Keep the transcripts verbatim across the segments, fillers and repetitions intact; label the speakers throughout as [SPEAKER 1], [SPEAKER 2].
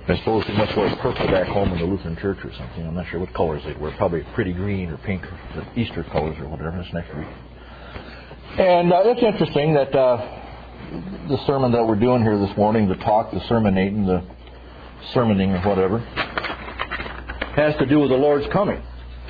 [SPEAKER 1] I suppose they must wear purple back home in the Lutheran church or something. I'm not sure what colors they wear. Probably pretty green or pink, the Easter colors or whatever. That's next week. And uh, it's interesting that uh, the sermon that we're doing here this morning, the talk, the sermonating, the sermoning or whatever, has to do with the Lord's coming.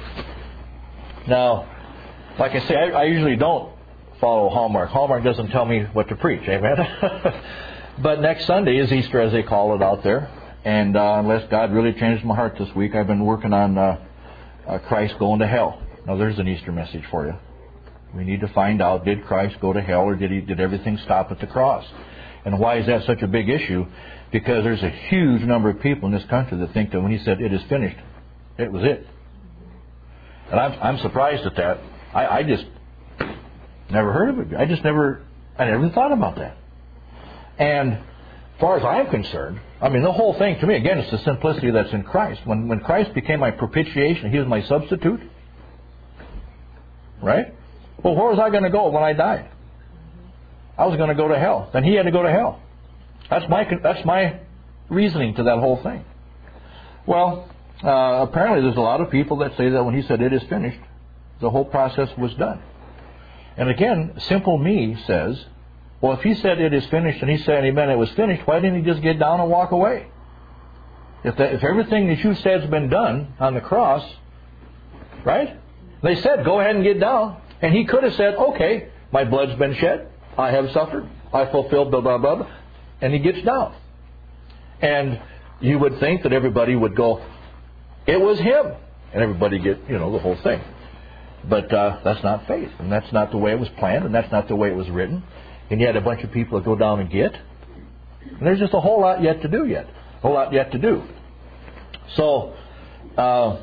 [SPEAKER 1] Now, like I say, I, I usually don't follow Hallmark. Hallmark doesn't tell me what to preach, amen? But next Sunday is Easter, as they call it out there. And uh, unless God really changed my heart this week, I've been working on uh, uh, Christ going to hell. Now, there's an Easter message for you. We need to find out, did Christ go to hell, or did he? Did everything stop at the cross? And why is that such a big issue? Because there's a huge number of people in this country that think that when he said, it is finished, it was it. And I'm, I'm surprised at that. I, I just never heard of it. I just never, I never thought about that. And as far as I'm concerned, I mean, the whole thing, to me, again, it's the simplicity that's in Christ. When when Christ became my propitiation, he was my substitute. Right? Well, where was I going to go when I died? I was going to go to hell. Then he had to go to hell. That's my that's my reasoning to that whole thing. Well, uh, apparently there's a lot of people that say that when he said it is finished, the whole process was done. And again, simple me says, well, if he said it is finished and he said he meant it was finished, why didn't he just get down and walk away? If that, if everything that you said has been done on the cross, right? They said, go ahead and get down. And he could have said, okay, my blood's been shed. I have suffered. I fulfilled blah, blah, blah, blah. And he gets down. And you would think that everybody would go, it was him. And everybody get, you know, the whole thing. But uh, that's not faith. And that's not the way it was planned. And that's not the way it was written. And you had a bunch of people that go down and get. And there's just a whole lot yet to do yet. A whole lot yet to do. So, uh,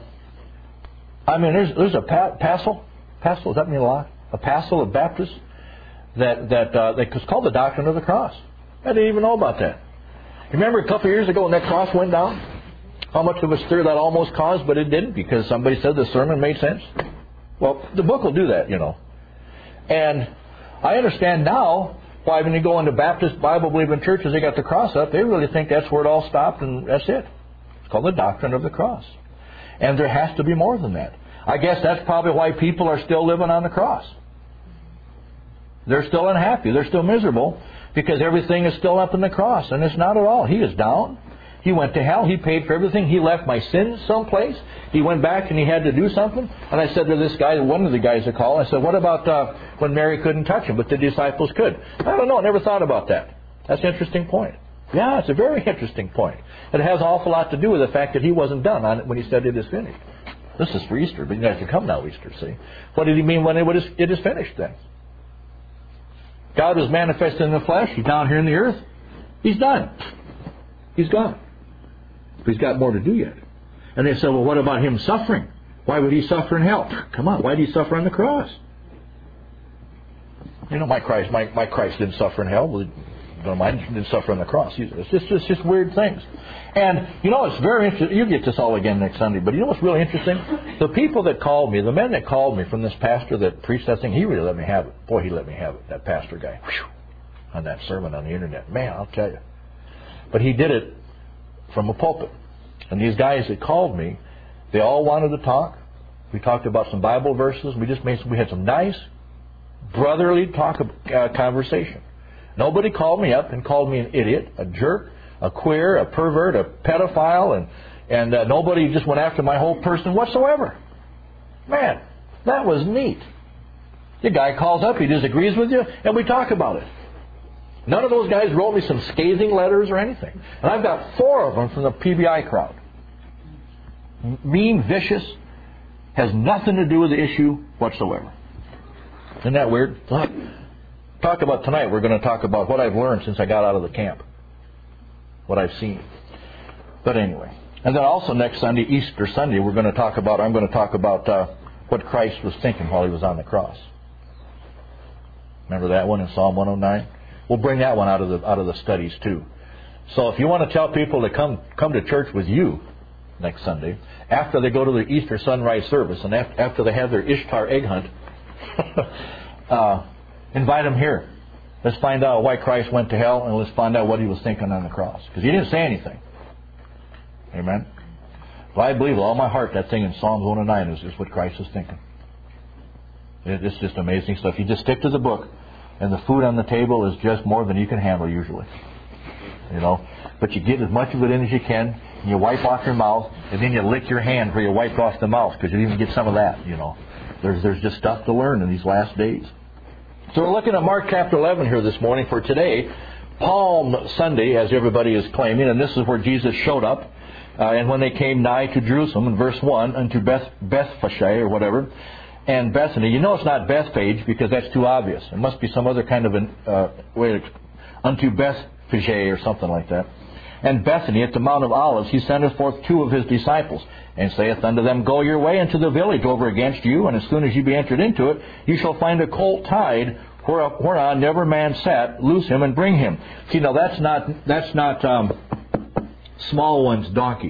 [SPEAKER 1] I mean, there's there's a pa- passel. Passel, does that mean a lot? A passel of Baptists that that uh, it's called the doctrine of the cross. I didn't even know about that. Remember a couple of years ago when that cross went down? How much of a stir that almost caused, but it didn't because somebody said the sermon made sense? Well, the book will do that, you know. And I understand now why when you go into Baptist Bible-believing churches, they got the cross up. They really think that's where it all stopped and that's it. It's called the doctrine of the cross. And there has to be more than that. I guess that's probably why people are still living on the cross. They're still unhappy. They're still miserable because everything is still up in the cross. And it's not at all. He is down. He went to hell. He paid for everything. He left my sins someplace. He went back and he had to do something. And I said to this guy, one of the guys that called, I said, what about uh, when Mary couldn't touch him, but the disciples could? I don't know. I never thought about that. That's an interesting point. Yeah, it's a very interesting point. It has an awful lot to do with the fact that he wasn't done on it when he said it is finished. This is for Easter, but you guys can come now Easter, see? What did he mean when it is, it is finished then? God was manifested in the flesh. He's down here in the earth. He's done. He's gone. But he's got more to do yet. And they said, well, what about him suffering? Why would he suffer in hell? Come on, why did he suffer on the cross? You know, my Christ, my, my Christ didn't suffer in hell. Well, don't mind, he didn't suffer on the cross. It's just, it's just weird things. And, you know, it's very interesting. You'll get this all again next Sunday. But you know what's really interesting? The people that called me, the men that called me from this pastor that preached that thing, he really let me have it. Boy, he let me have it, that pastor guy. Whew, on that sermon on the internet. Man, I'll tell you. But he did it from a pulpit. And these guys that called me, they all wanted to talk. We talked about some Bible verses. We just made some, we had some nice brotherly talk uh, conversation. Nobody called me up and called me an idiot, a jerk, a queer, a pervert, a pedophile, and and uh, nobody just went after my whole person whatsoever. Man, that was neat. The guy calls up, he disagrees with you, and we talk about it. None of those guys wrote me some scathing letters or anything. And I've got four of them from the P B I crowd. Mean, vicious, has nothing to do with the issue whatsoever. Isn't that weird? Look, talk about tonight, we're going to talk about what I've learned since I got out of the camp. What I've seen. But anyway. And then also next Sunday, Easter Sunday, we're going to talk about, I'm going to talk about uh, what Christ was thinking while he was on the cross. Remember that one in Psalm one oh nine? We'll bring that one out of the out of the studies too. So if you want to tell people to come come to church with you next Sunday, after they go to the Easter sunrise service and after, after they have their Ishtar egg hunt, uh, invite them here. Let's find out why Christ went to hell and let's find out what he was thinking on the cross. Because he didn't say anything. Amen? Well, I believe with all my heart that thing in Psalms one oh nine is, is what Christ is thinking. It, it's just amazing stuff. You just stick to the book, and the food on the table is just more than you can handle usually. You know, but you get as much of it in as you can, and you wipe off your mouth, and then you lick your hand where you wiped off the mouth, because you didn't even get some of that, you know. There's, there's just stuff to learn in these last days. So we're looking at Mark chapter eleven here this morning for today, Palm Sunday, as everybody is claiming, and this is where Jesus showed up. Uh, and when they came nigh to Jerusalem, in verse one, unto Beth, Bethphage or whatever, and Bethany. You know it's not Bethphage because that's too obvious. It must be some other kind of an, uh, way to, unto Bethphage or something like that. And Bethany at the Mount of Olives, he sendeth forth two of his disciples, and saith unto them, Go your way into the village over against you, and as soon as you be entered into it, you shall find a colt tied, whereon never man sat. Loose him and bring him. See, now that's not that's not um, Small One's donkey.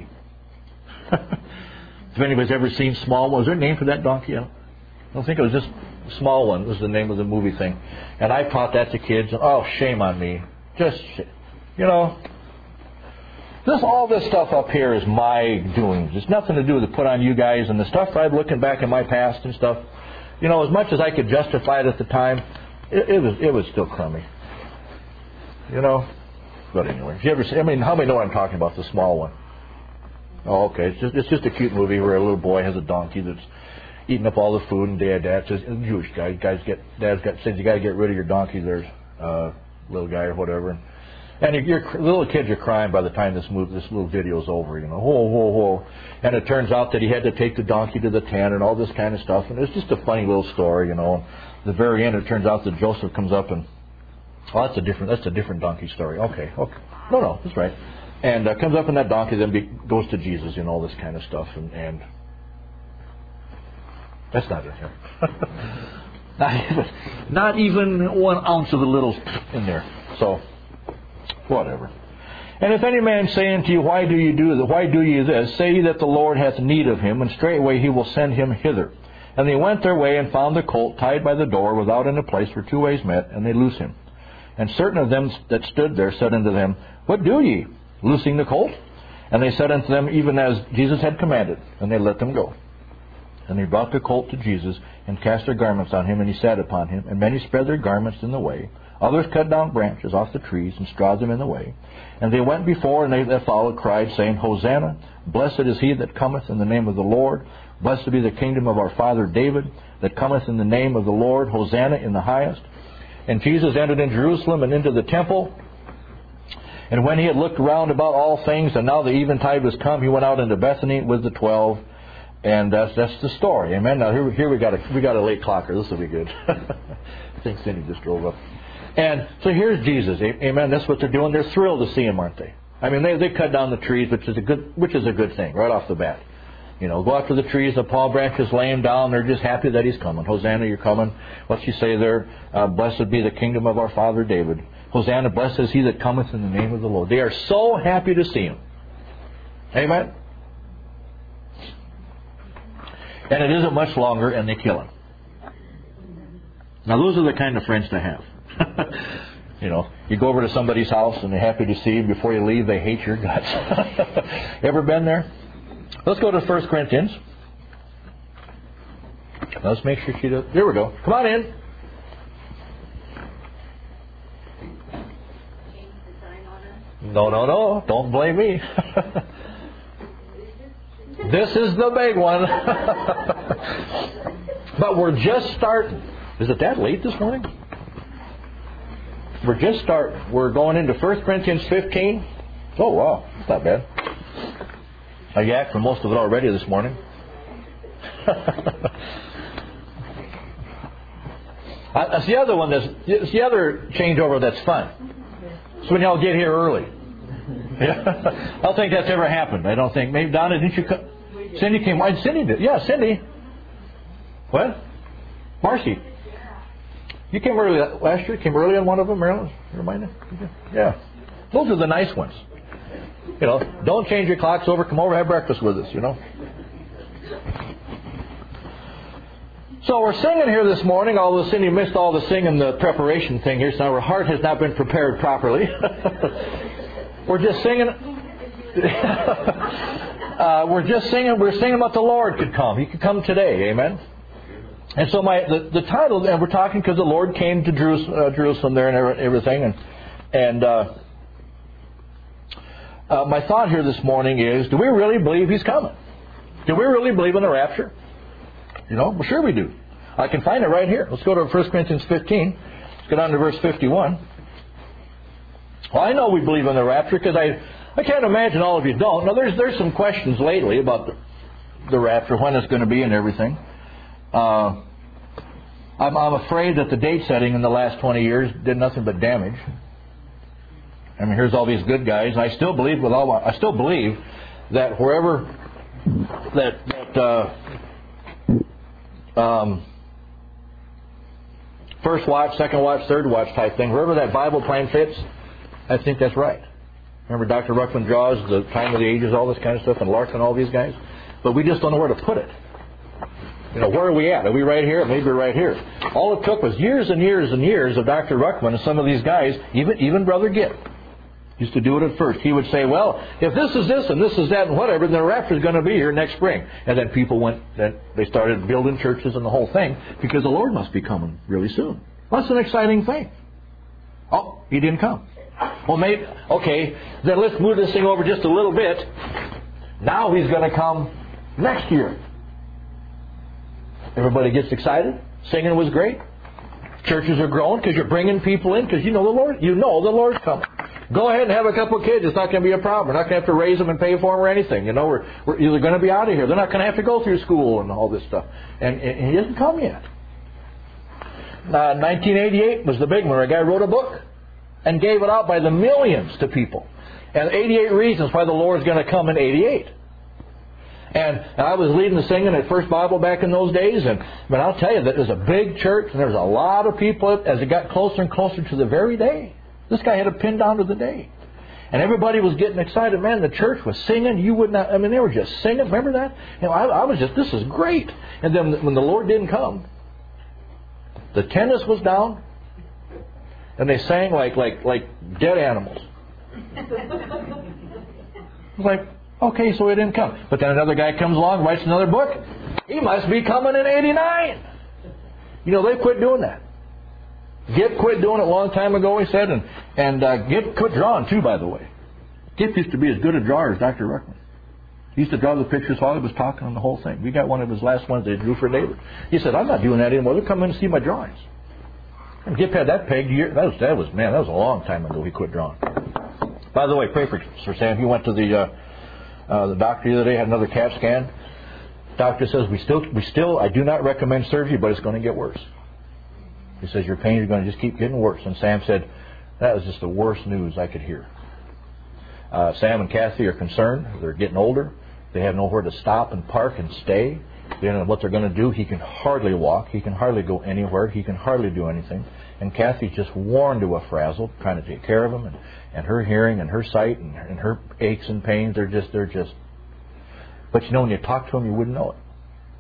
[SPEAKER 1] If anybody's ever seen Small One, was there a name for that donkey? I don't think it was just Small One was the name of the movie thing. And I taught that to kids. And, oh, shame on me. Just, you know, this all this stuff up here is my doing. It's nothing to do with the put on you guys and the stuff I'm looking back in my past and stuff. You know, as much as I could justify it at the time, it, it was it was still crummy. You know. But anyway, if you ever see, I mean, how many know what I'm talking about? The Small One. Oh, okay. It's just it's just a cute movie where a little boy has a donkey that's eating up all the food, and dad, dad says, Jewish guy, guys get, dad's got says you got to get rid of your donkey there, uh, little guy or whatever. And your little kids are crying by the time this move, this little video is over, you know, whoa, whoa, whoa. And it turns out that he had to take the donkey to the tent and all this kind of stuff. And it's just a funny little story, you know. At the very end, it turns out that Joseph comes up and, oh, that's a different, that's a different donkey story. Okay, okay. No, no, that's right. And uh, comes up in that donkey, then be, goes to Jesus, you know, all this kind of stuff. And, and that's not it here. not, even, not even one ounce of the little in there. So, whatever. And if any man say unto you, Why do you do this? Why do you this? Say ye that the Lord hath need of him, and straightway he will send him hither. And they went their way and found the colt tied by the door, without in a place where two ways met, and they loose him. And certain of them that stood there said unto them, What do ye, loosing the colt? And they said unto them, Even as Jesus had commanded. And they let them go. And they brought the colt to Jesus, and cast their garments on him, and he sat upon him. And many spread their garments in the way. Others cut down branches off the trees, and strawed them in the way. And they went before, and they that followed cried, saying, Hosanna, blessed is he that cometh in the name of the Lord. Blessed be the kingdom of our father David, that cometh in the name of the Lord. Hosanna in the highest. And Jesus entered in Jerusalem and into the temple. And when he had looked round about all things, and now the eventide was come, he went out into Bethany with the twelve. And that's that's the story. Amen. Now here, here we got a we got a late clocker. This will be good. I think Cindy just drove up. And so here's Jesus. Amen. That's what they're doing. They're thrilled to see him, aren't they? I mean, they they cut down the trees, which is a good which is a good thing right off the bat. You know, go after the trees, the palm branches, lay him down. They're just happy that he's coming. Hosanna, you're coming. What's he say there? Uh, blessed be the kingdom of our father David. Hosanna, blessed is he that cometh in the name of the Lord. They are so happy to see him. Amen. And it isn't much longer, and they kill him. Now, those are the kind of friends to have. You know, you go over to somebody's house, and they're happy to see you. Before you leave, they hate your guts. Ever been there? Let's go to First Corinthians. Let's make sure she does. Here we go. Come on in. No, no, no. Don't blame me. This is the big one. But we're just starting. Is it that late this morning? We're just starting. We're going into First Corinthians fifteen. Oh, wow. That's not bad. I yacked for most of it already this morning. That's the other one. That's it's the other changeover that's fun. So when y'all get here early. Yeah. I don't think that's ever happened. I don't think. Maybe Donna, didn't you come? Cindy came. Why Cindy did? Yeah, Cindy. What? Marcy. You came early last year. Came early on one of them, Marilyn. You remind me? Yeah. Those are the nice ones. You know, don't change your clocks over. Come over, have breakfast with us. You know. So we're singing here this morning. Although Cindy missed all the singing, the preparation thing here, so her heart has not been prepared properly. We're just singing. uh, we're just singing. We're singing about the Lord could come. He could come today. Amen. And so my the, the title, and we're talking because the Lord came to Jerusalem, uh, Jerusalem there and everything, and and uh, uh, my thought here this morning is: do we really believe He's coming? Do we really believe in the rapture? You know, well, sure we do. I can find it right here. Let's go to First Corinthians fifteen. Let's go down to verse fifty-one. Well, I know we believe in the rapture because I I can't imagine all of you don't. Now, there's there's some questions lately about the, the rapture, when it's going to be and everything. Uh, I'm, I'm afraid that the date setting in the last twenty years did nothing but damage. I mean, here's all these good guys, and I still believe with all my, I still believe that wherever that that uh, um, first watch, second watch, third watch type thing, wherever that Bible plan fits, I think that's right. Remember, Doctor Ruckman draws the time of the ages, all this kind of stuff, and Larkin, all these guys, but we just don't know where to put it. You know, where are we at? Are we right here? Maybe we're right here. All it took was years and years and years of Doctor Ruckman and some of these guys, even even Brother Gitt, used to do it at first. He would say, well, if this is this and this is that and whatever, then the rapture is going to be here next spring. And then people went, then they started building churches and the whole thing because the Lord must be coming really soon. That's an exciting thing. Oh, He didn't come. Well, maybe, okay, then let's move this thing over just a little bit. Now He's going to come next year. Everybody gets excited. Singing was great. Churches are growing because you're bringing people in because you know the Lord. You know the Lord's coming. Go ahead and have a couple of kids. It's not going to be a problem. We're not going to have to raise them and pay for them or anything. You know, we're we're either going to be out of here. They're not going to have to go through school and all this stuff. And, and He hasn't come yet. Uh, nineteen eighty-eight was the big one. A guy wrote a book and gave it out by the millions to people. And eighty-eight reasons why the Lord's going to come in eighty-eight. And I was leading the singing at First Bible back in those days, and but I'll tell you that it was a big church, and there was a lot of people as it got closer and closer to the very day. This guy had it pinned down to the day, and everybody was getting excited. Man, the church was singing. You would not. I mean, they were just singing. Remember that? You know, I, I was just. This is great. And then when the Lord didn't come, the tennis was down, and they sang like like like dead animals. It was like. Okay, so He didn't come. But then another guy comes along, writes another book. He must be coming in eighty-nine. You know, they quit doing that. Gipp quit doing it a long time ago, he said, and, and uh, Gipp quit drawing too, by the way. Gipp used to be as good a drawer as Doctor Ruckman. He used to draw the pictures while he was talking on the whole thing. We got one of his last ones that he drew for David. He said, I'm not doing that anymore. They'll come in and see my drawings. And Gipp had that pegged year. That was, that was, man, that was a long time ago he quit drawing. By the way, pray for Sir Sam. He went to the... Uh, Uh, the doctor the other day had another CAT scan. Doctor says, we still, we still, I do not recommend surgery, but it's going to get worse. He says, your pain is going to just keep getting worse. And Sam said, that was just the worst news I could hear. Uh, Sam and Kathy are concerned. They're getting older. They have nowhere to stop and park and stay. They don't know what they're going to do. He can hardly walk. He can hardly go anywhere. He can hardly do anything. And Kathy's just worn to a frazzle, trying to take care of him, and, and her hearing and her sight and, and her aches and pains, they're just, they're just... But you know, when you talk to him, you wouldn't know it.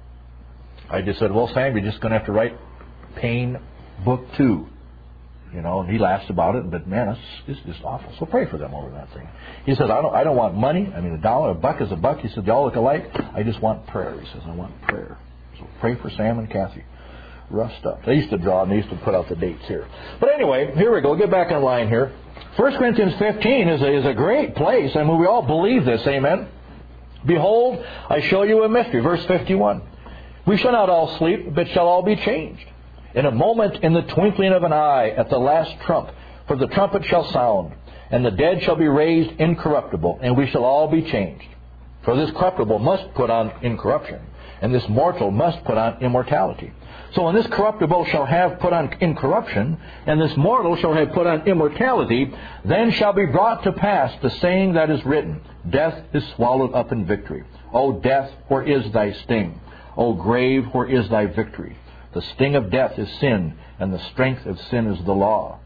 [SPEAKER 1] I just said, well, Sam, you're just going to have to write pain book two. You know, and he laughs about it, but man, it's, it's just awful. So pray for them over that thing. He says, I don't, I don't want money. I mean, a dollar, a buck is a buck. He said, y'all look alike. I just want prayer. He says, I want prayer. So pray for Sam and Kathy. Rough stuff. They used to draw and they used to put out the dates here. But anyway, here we go. Get back in line here. First Corinthians fifteen is a, is a great place. I mean, we all believe this. Amen. Behold, I show you a mystery. Verse fifty-one. We shall not all sleep, but shall all be changed. In a moment, in the twinkling of an eye, at the last trump. For the trumpet shall sound, and the dead shall be raised incorruptible, and we shall all be changed. For this corruptible must put on incorruption, and this mortal must put on immortality. So when this corruptible shall have put on incorruption, and this mortal shall have put on immortality, then shall be brought to pass the saying that is written, Death is swallowed up in victory. O death, where is thy sting? O grave, where is thy victory? The sting of death is sin, and the strength of sin is the law.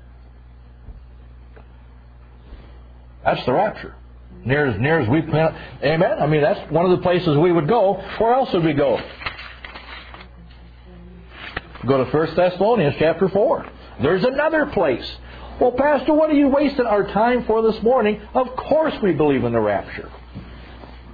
[SPEAKER 1] That's the rapture. Near as near as we plan. Amen? I mean, that's one of the places we would go. Where else would we go? Go to First Thessalonians chapter four. There's another place. Well, Pastor, what are you wasting our time for this morning? Of course we believe in the rapture.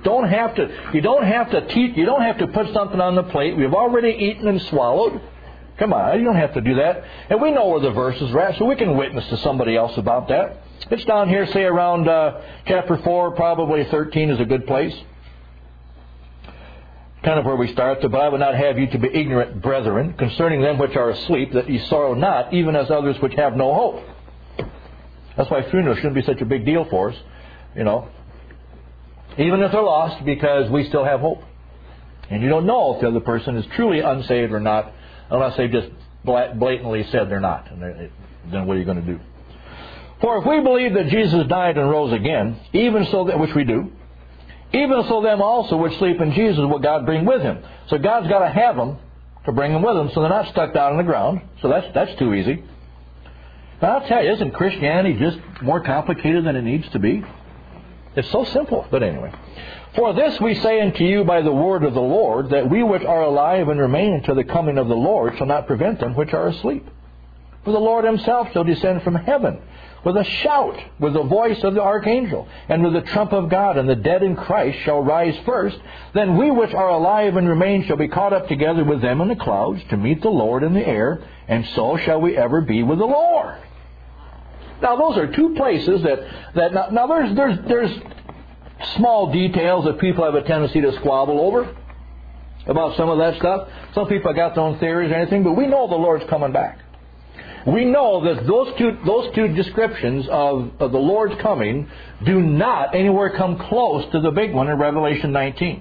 [SPEAKER 1] don't have to. You don't have to teach. You don't have to put something on the plate. We've already eaten and swallowed. Come on, you don't have to do that. And we know where the verses are at, so we can witness to somebody else about that. It's down here, say around uh, chapter four, probably thirteen is a good place. Kind of where we start. But I would not have you to be ignorant, brethren, concerning them which are asleep, that ye sorrow not, even as others which have no hope. That's why funeral shouldn't be such a big deal for us, you know. Even if they're lost, because we still have hope. And you don't know if the other person is truly unsaved or not, unless they just blatantly said they're not. And they're, then what are you going to do? For if we believe that Jesus died and rose again, even so that, which we do, even so them also which sleep in Jesus will God bring with Him. So God's got to have them to bring them with Him, so they're not stuck down on the ground. So that's that's too easy. But I'll tell you, isn't Christianity just more complicated than it needs to be? It's so simple. But anyway. For this we say unto you by the word of the Lord, that we which are alive and remain until the coming of the Lord shall not prevent them which are asleep. For the Lord Himself shall descend from heaven with a shout, with the voice of the archangel, and with the trump of God, and the dead in Christ shall rise first. Then we which are alive and remain shall be caught up together with them in the clouds to meet the Lord in the air, and so shall we ever be with the Lord. Now those are two places that, that now, now there's, there's, there's small details that people have a tendency to squabble over about some of that stuff. Some people have got their own theories or anything, but we know the Lord's coming back. We know that those two those two descriptions of, of the Lord's coming do not anywhere come close to the big one in Revelation nineteen.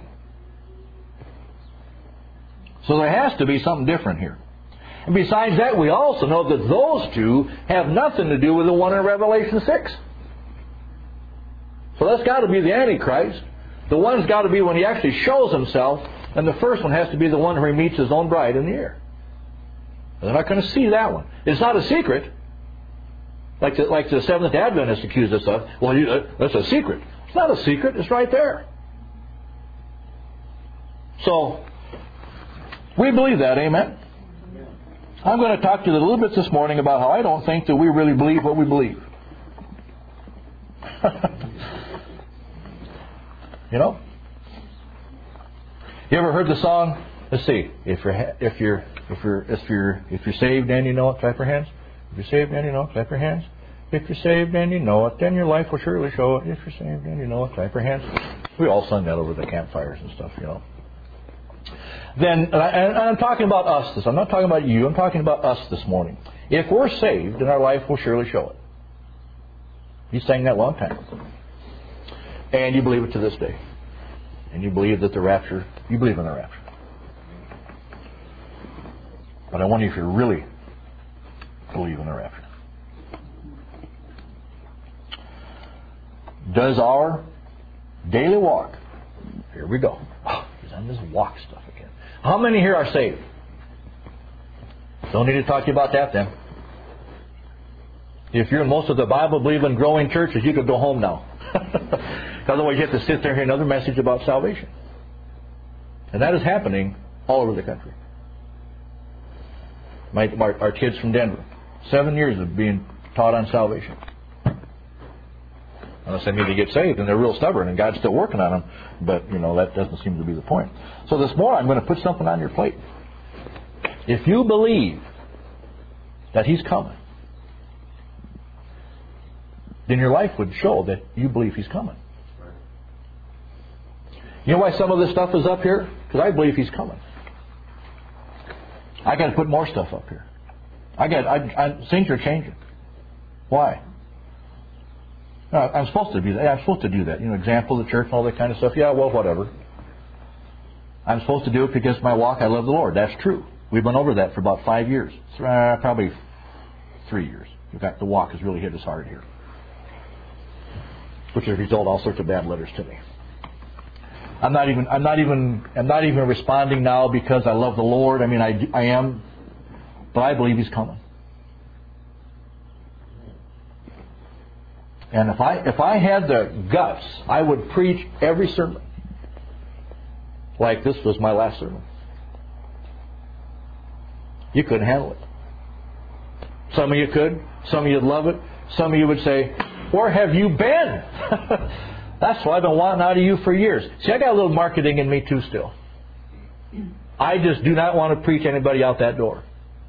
[SPEAKER 1] So there has to be something different here. And besides that, we also know that those two have nothing to do with the one in Revelation six. So that's got to be the Antichrist. The one's got to be when he actually shows himself, and the first one has to be the one where he meets his own bride in the air. They're not going to see that one. It's not a secret, like the, like the Seventh Adventists accuse us of. Well, you, uh, that's a secret. It's not a secret. It's right there. So, we believe that, amen? I'm going to talk to you a little bit this morning about how I don't think that we really believe what we believe. You know? You ever heard the song? Let's see. If you're if you're if you're if you're if you're saved and you know it, clap your hands. If you're saved and you know it, clap your hands. If you're saved and you know it, then your life will surely show it. If you're saved and you know it, clap your hands. We all sung that over the campfires and stuff, you know. Then, and, I, and I'm talking about us this. I'm not talking about you. I'm talking about us this morning. If we're saved, then our life will surely show it. You sang that a long time ago. And you believe it to this day. And you believe that the rapture, you believe in the rapture. But I wonder if you really believe in the rapture. Does our daily walk, here we go. Oh, he's on this walk stuff again. How many here are saved? Don't need to talk to you about that then. If you're in most of the Bible-believing growing churches, you could go home now. Otherwise, you have to sit there and hear another message about salvation. And that is happening all over the country. My, our, our kids from Denver, seven years of being taught on salvation. Unless they need to get saved, and they're real stubborn, and God's still working on them. But, you know, that doesn't seem to be the point. So this morning, I'm going to put something on your plate. If you believe that He's coming, then your life would show that you believe He's coming. You know why some of this stuff is up here? Because I believe He's coming. I got to put more stuff up here. I got. I, I, things are changing. Why? Uh, I'm supposed to do that. I'm supposed to do that. You know, example of the church and all that kind of stuff. Yeah, well, whatever. I'm supposed to do it because my walk, I love the Lord. That's true. We've been over that for about five years. Uh, probably three years. In fact, the walk has really hit us hard here, which has resulted in all sorts of bad letters to me. I'm not even. I'm not even. I'm not even responding now because I love the Lord. I mean, I, I am, but I believe He's coming. And if I if I had the guts, I would preach every sermon like this was my last sermon. You couldn't handle it. Some of you could. Some of you'd love it. Some of you would say, "Where have you been?" That's what I've been wanting out of you for years. See, I got a little marketing in me too still. I just do not want to preach anybody out that door.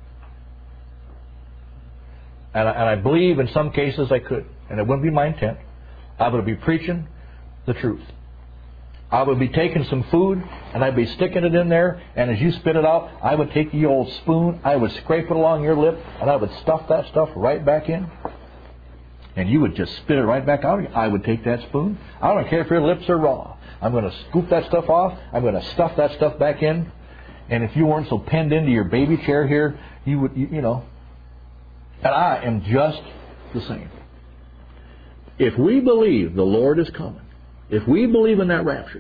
[SPEAKER 1] And I, and I believe in some cases I could. And it wouldn't be my intent. I would be preaching the truth. I would be taking some food and I'd be sticking it in there, and as you spit it out, I would take the old spoon, I would scrape it along your lip, and I would stuff that stuff right back in. And you would just spit it right back out. I would take that spoon. I don't care if your lips are raw. I'm going to scoop that stuff off. I'm going to stuff that stuff back in. And if you weren't so pinned into your baby chair here, you would, you, you know. And I am just the same. If we believe the Lord is coming, if we believe in that rapture,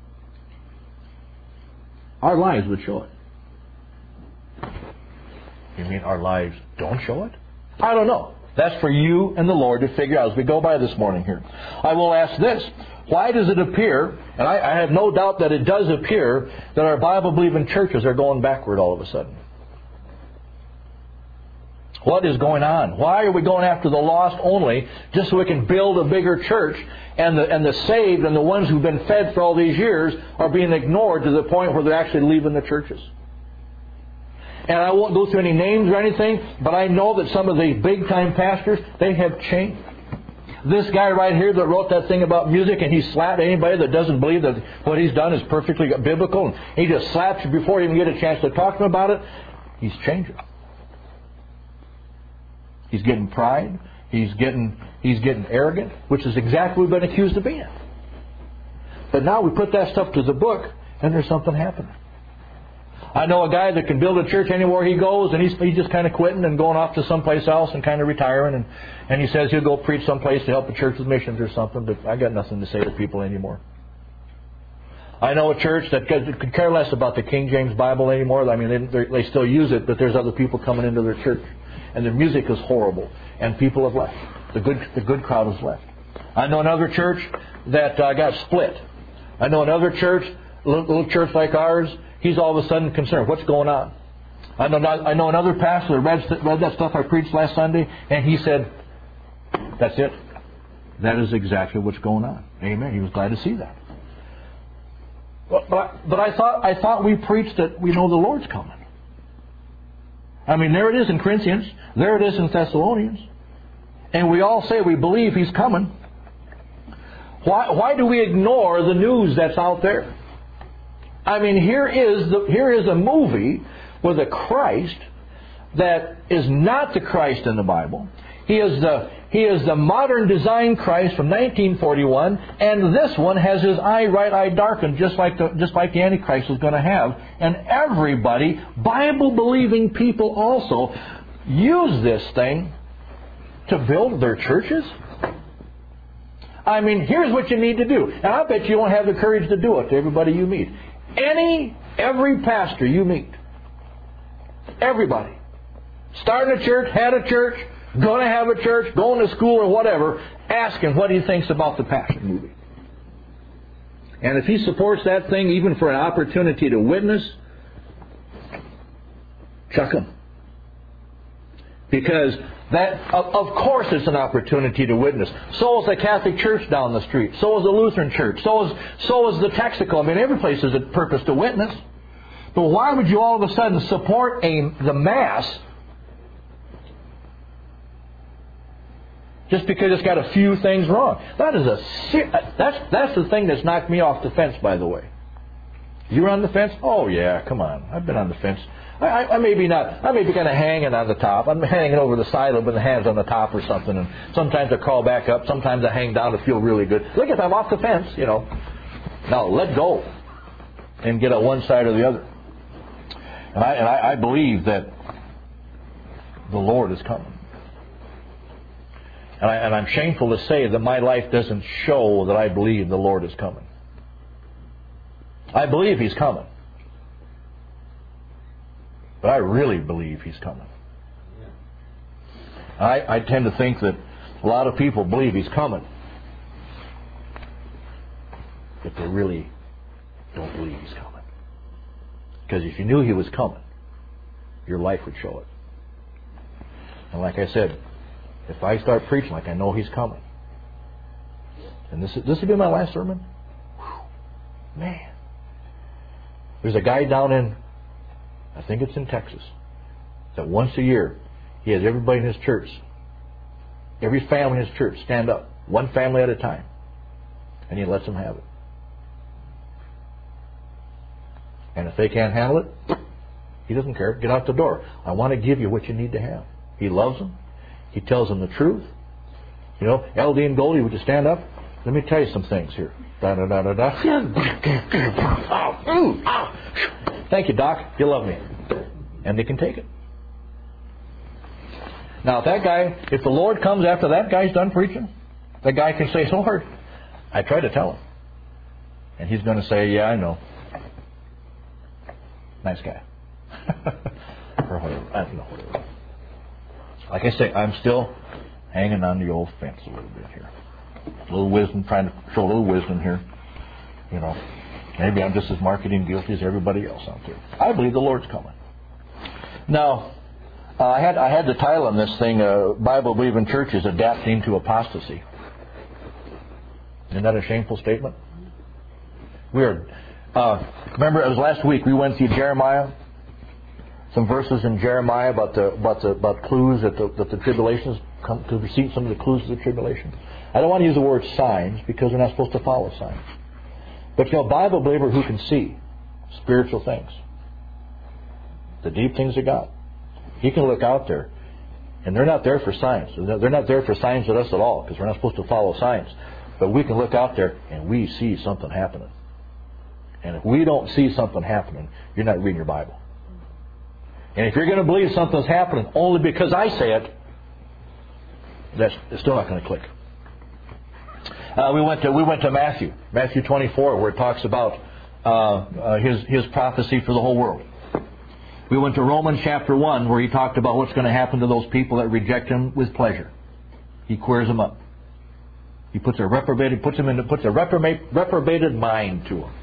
[SPEAKER 1] our lives would show it. You mean our lives don't show it? I don't know. That's for you and the Lord to figure out as we go by this morning here. I will ask this. Why does it appear, and I, I have no doubt that it does appear, that our Bible-believing churches are going backward all of a sudden? What is going on? Why are we going after the lost only just so we can build a bigger church, and the, and the saved and the ones who've been fed for all these years are being ignored to the point where they're actually leaving the churches? And I won't go through any names or anything, but I know that some of these big-time pastors, they have changed. This guy right here that wrote that thing about music, and he slapped anybody that doesn't believe that what he's done is perfectly biblical, and he just slaps you before you even get a chance to talk to him about it. He's changing. He's getting pride. He's getting he's getting arrogant, which is exactly what we've been accused of being. But now we put that stuff to the book, and there's something happening. I know a guy that can build a church anywhere he goes, and he's, he's just kind of quitting and going off to someplace else and kind of retiring. And, and he says he'll go preach someplace to help a church with missions or something, but I got nothing to say to people anymore. I know a church that could care less about the King James Bible anymore. I mean, they, they still use it, but there's other people coming into their church. And their music is horrible. And people have left. The good, the good crowd has left. I know another church that uh, got split. I know another church, a little, little church like ours, he's all of a sudden concerned. What's going on? I know I know another pastor that read, read that stuff I preached last Sunday, and he said, that's it. That is exactly what's going on. Amen. He was glad to see that. But, but, I, but I thought I thought we preached that we know the Lord's coming. I mean, there it is in Corinthians. There it is in Thessalonians. And we all say we believe He's coming. Why, why do we ignore the news that's out there? I mean, here is the, here is a movie with a Christ that is not the Christ in the Bible. He is the he is the modern design Christ from nineteen forty-one, and this one has his eye right eye darkened, just like the just like the Antichrist is going to have. And everybody, Bible-believing people also, use this thing to build their churches. I mean, here's what you need to do, and I bet you won't have the courage to do it to everybody you meet. Any, every pastor you meet, everybody, starting a church, had a church, going to have a church, going to school or whatever, ask him what he thinks about the Passion movie. And if he supports that thing even for an opportunity to witness, chuck him. Because that, of, of course it's an opportunity to witness. So is the Catholic Church down the street. So is the Lutheran Church. So is, so is the Texaco. I mean, every place is a purpose to witness. But why would you all of a sudden support a, the mass just because it's got a few things wrong? That is a that's that's the thing that's knocked me off the fence, by the way. You're on the fence? Oh yeah, come on. I've been on the fence. I, I, I may be not. I may be kind of hanging on the top. I'm hanging over the side with the hands on the top or something. And sometimes I crawl back up. Sometimes I hang down to feel really good. Look, if I'm off the fence, you know. Now let go and get on one side or the other. And I, and I, I believe that the Lord is coming. And, I, and I'm shameful to say that my life doesn't show that I believe the Lord is coming. I believe He's coming. But I really believe He's coming. I, I tend to think that a lot of people believe He's coming, but they really don't believe He's coming. Because if you knew He was coming, your life would show it. And like I said, if I start preaching like I know He's coming, And this, is, this will be my last sermon. Whew. Man. There's a guy down in, I think it's in Texas, that once a year he has everybody in his church, every family in his church stand up, one family at a time, and he lets them have it. And if they can't handle it, he doesn't care. Get out the door. I want to give you what you need to have. He loves them. He tells them the truth. You know, L D and Goldie, would you stand up? Let me tell you some things here. Da da da da da. Oh, ooh, oh. Thank you, Doc. You love me. And they can take it. Now, if that guy, if the Lord comes after that guy's done preaching, that guy can say, Lord, I tried to tell him. And he's going to say, yeah, I know. Nice guy. Or whatever. I don't know, whatever. Like I say, I'm still hanging on the old fence a little bit here. A little wisdom, trying to show a little wisdom here. You know, maybe I'm just as marketing guilty as everybody else out there. I believe the Lord's coming. Now, uh, I had I had the title on this thing, uh, Bible Believing Churches Adapting to Apostasy. Isn't that a shameful statement? Weird. Uh, remember, it was last week we went through Jeremiah. Some verses in Jeremiah about the about the about clues that the that the tribulations come to receive some of the clues of the tribulation. I don't want to use the word signs because we're not supposed to follow signs. But you know, a Bible believer who can see spiritual things, the deep things of God, he can look out there, and they're not there for signs. They're not there for signs with us at all because we're not supposed to follow signs. But we can look out there and we see something happening. And if we don't see something happening, you're not reading your Bible. And if you're going to believe something's happening only because I say it, that's it's still not going to click. Uh, we went to we went to Matthew, Matthew twenty-four, where it talks about uh, uh, his his prophecy for the whole world. We went to Romans chapter one, where he talked about what's going to happen to those people that reject him with pleasure. He queers them up. He puts a reprobated puts them into puts a reprobate, reprobated mind to them.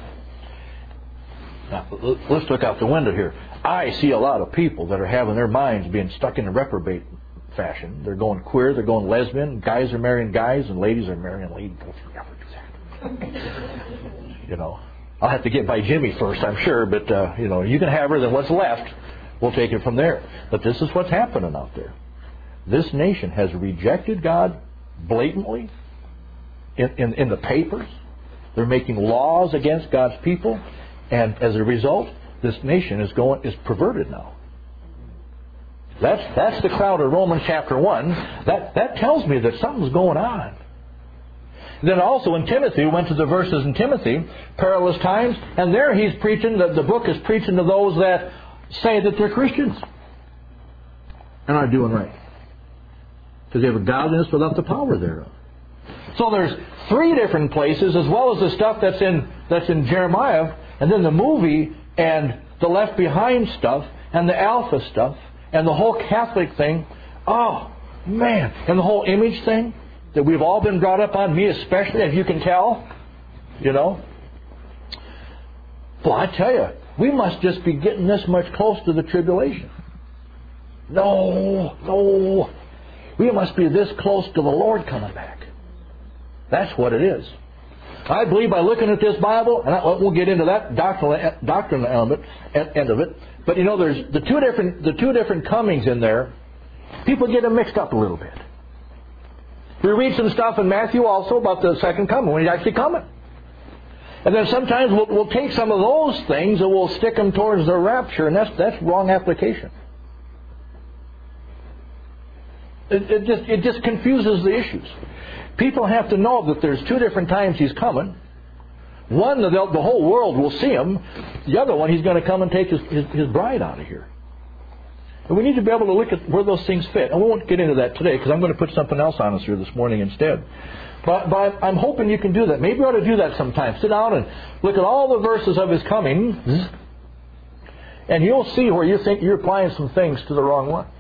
[SPEAKER 1] Now, let's look out the window here. I see a lot of people that are having their minds being stuck in a reprobate fashion. They're going queer, they're going lesbian. Guys are marrying guys, and ladies are marrying ladies. Don't you ever do that. You know, I'll have to get by Jimmy first, I'm sure, but uh, you know, you can have her. Then what's left, we'll take it from there. But this is what's happening out there. This nation has rejected God blatantly in, in, in the papers. They're making laws against God's people, and as a result, this nation is going is perverted now. That's that's the crowd of Romans chapter one. That that tells me that something's going on. Then also in Timothy, we went to the verses in Timothy, perilous times, and there he's preaching. The, the book is preaching to those that say that they're Christians and aren't doing right because they have a godliness without the power thereof. So there's three different places, as well as the stuff that's in that's in Jeremiah, and then the movie. And the Left Behind stuff, and the Alpha stuff, and the whole Catholic thing. Oh, man. And the whole image thing that we've all been brought up on, me especially, as you can tell. You know. Well, I tell you, we must just be getting this much close to the tribulation. No, no. We must be this close to the Lord coming back. That's what it is. I believe by looking at this Bible, and I, we'll get into that doctrinal, doctrinal element, end of it. But you know, there's the two different the two different comings in there. People get them mixed up a little bit. We read some stuff in Matthew also about the second coming, when He's actually coming. And then sometimes we'll, we'll take some of those things and we'll stick them towards the rapture, and that's that's wrong application. It, it just it just confuses the issues. People have to know that there's two different times He's coming. One, the, the whole world will see Him. The other one, He's going to come and take his, his, his bride out of here. And we need to be able to look at where those things fit. And we won't get into that today because I'm going to put something else on us here this morning instead. But, but I'm hoping you can do that. Maybe you ought to do that sometime. Sit down and look at all the verses of His coming, and you'll see where you think you're applying some things to the wrong one.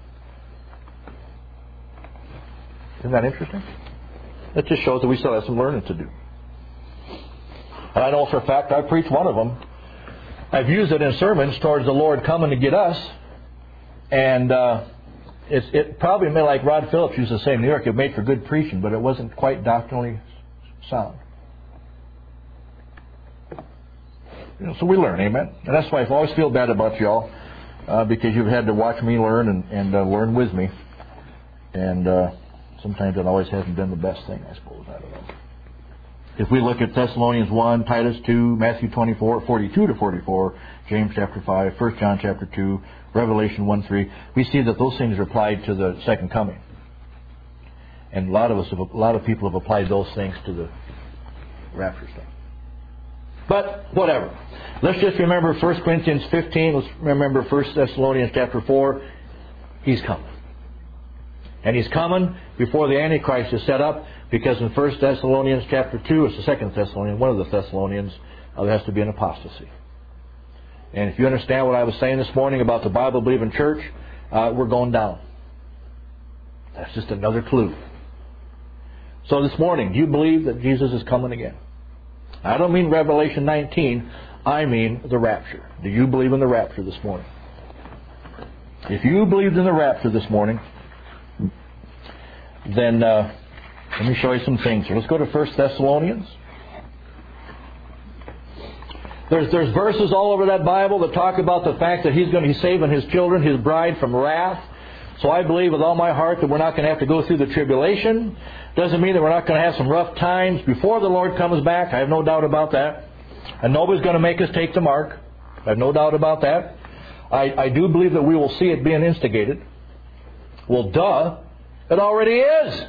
[SPEAKER 1] Isn't that interesting? That just shows that we still have some learning to do. And I know for a fact I preached one of them. I've used it in sermons towards the Lord coming to get us. And uh, it's, it probably made, like Rod Phillips used to say in New York, it made for good preaching, but it wasn't quite doctrinally sound. You know, so we learn, amen? And that's why I always feel bad about y'all, uh, because you've had to watch me learn and, and uh, learn with me. And uh, sometimes it always hasn't been the best thing, I suppose. I don't know. If we look at Thessalonians one, Titus two, Matthew twenty-four, forty-two to forty-four, James chapter five, First John chapter two, Revelation one three, we see that those things are applied to the second coming. And a lot of us, have, a lot of people have applied those things to the rapture stuff. But whatever. Let's just remember First Corinthians fifteen. Let's remember First Thessalonians chapter four. He's coming. And He's coming before the Antichrist is set up, because in First Thessalonians chapter two, it's the Second Thessalonians, one of the Thessalonians, uh, there has to be an apostasy. And if you understand what I was saying this morning about the Bible-believing church, uh, we're going down. That's just another clue. So this morning, do you believe that Jesus is coming again? I don't mean Revelation nineteen. I mean the rapture. Do you believe in the rapture this morning? If you believed in the rapture this morning, then uh, let me show you some things here. Let's go to First Thessalonians. There's, there's verses all over that Bible that talk about the fact that He's going to be saving His children, His bride, from wrath. So I believe with all my heart that we're not going to have to go through the tribulation. Doesn't mean that we're not going to have some rough times before the Lord comes back. I have no doubt about that. And nobody's going to make us take the mark. I have no doubt about that. I, I do believe that we will see it being instigated. Well, duh. It already is.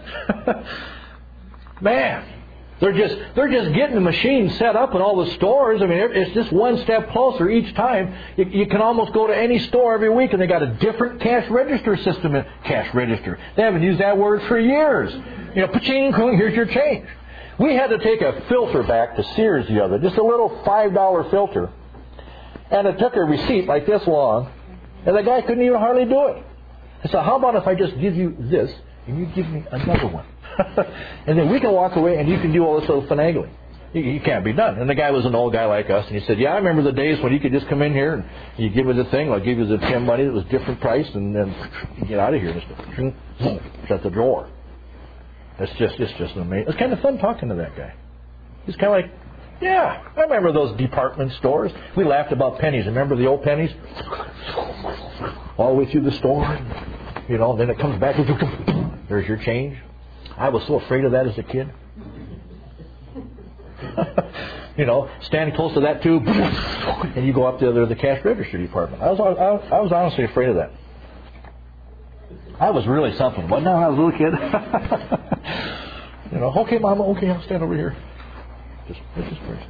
[SPEAKER 1] Man. They're just they're just getting the machine set up in all the stores. I mean, it's just one step closer each time. You, you can almost go to any store every week and they got a different cash register system. In, cash register. They haven't used that word for years. You know, pa-ching, here's your change. We had to take a filter back to Sears the other, just a little five dollar filter. And it took a receipt like this long, and the guy couldn't even hardly do it. I said, how about if I just give you this, and you give me another one? And then we can walk away and you can do all this little finagling. You can't be done. And the guy was an old guy like us, and he said, yeah, I remember the days when you could just come in here and you give me the thing, I'll give you the P I M money that was different price, and then you get out of here. Just shut the drawer. It's just, it's just amazing. It's kind of fun talking to that guy. He's kind of like, yeah, I remember those department stores. We laughed about pennies. Remember the old pennies? All the way through the store. You know, then it comes back. There's your change. I was so afraid of that as a kid. You know, standing close to that tube, and you go up to the, the cash register department. I was, I, I was honestly afraid of that. I was really something. But now I was a little kid. You know, okay, Mama, okay, I'll stand over here. Just, just first.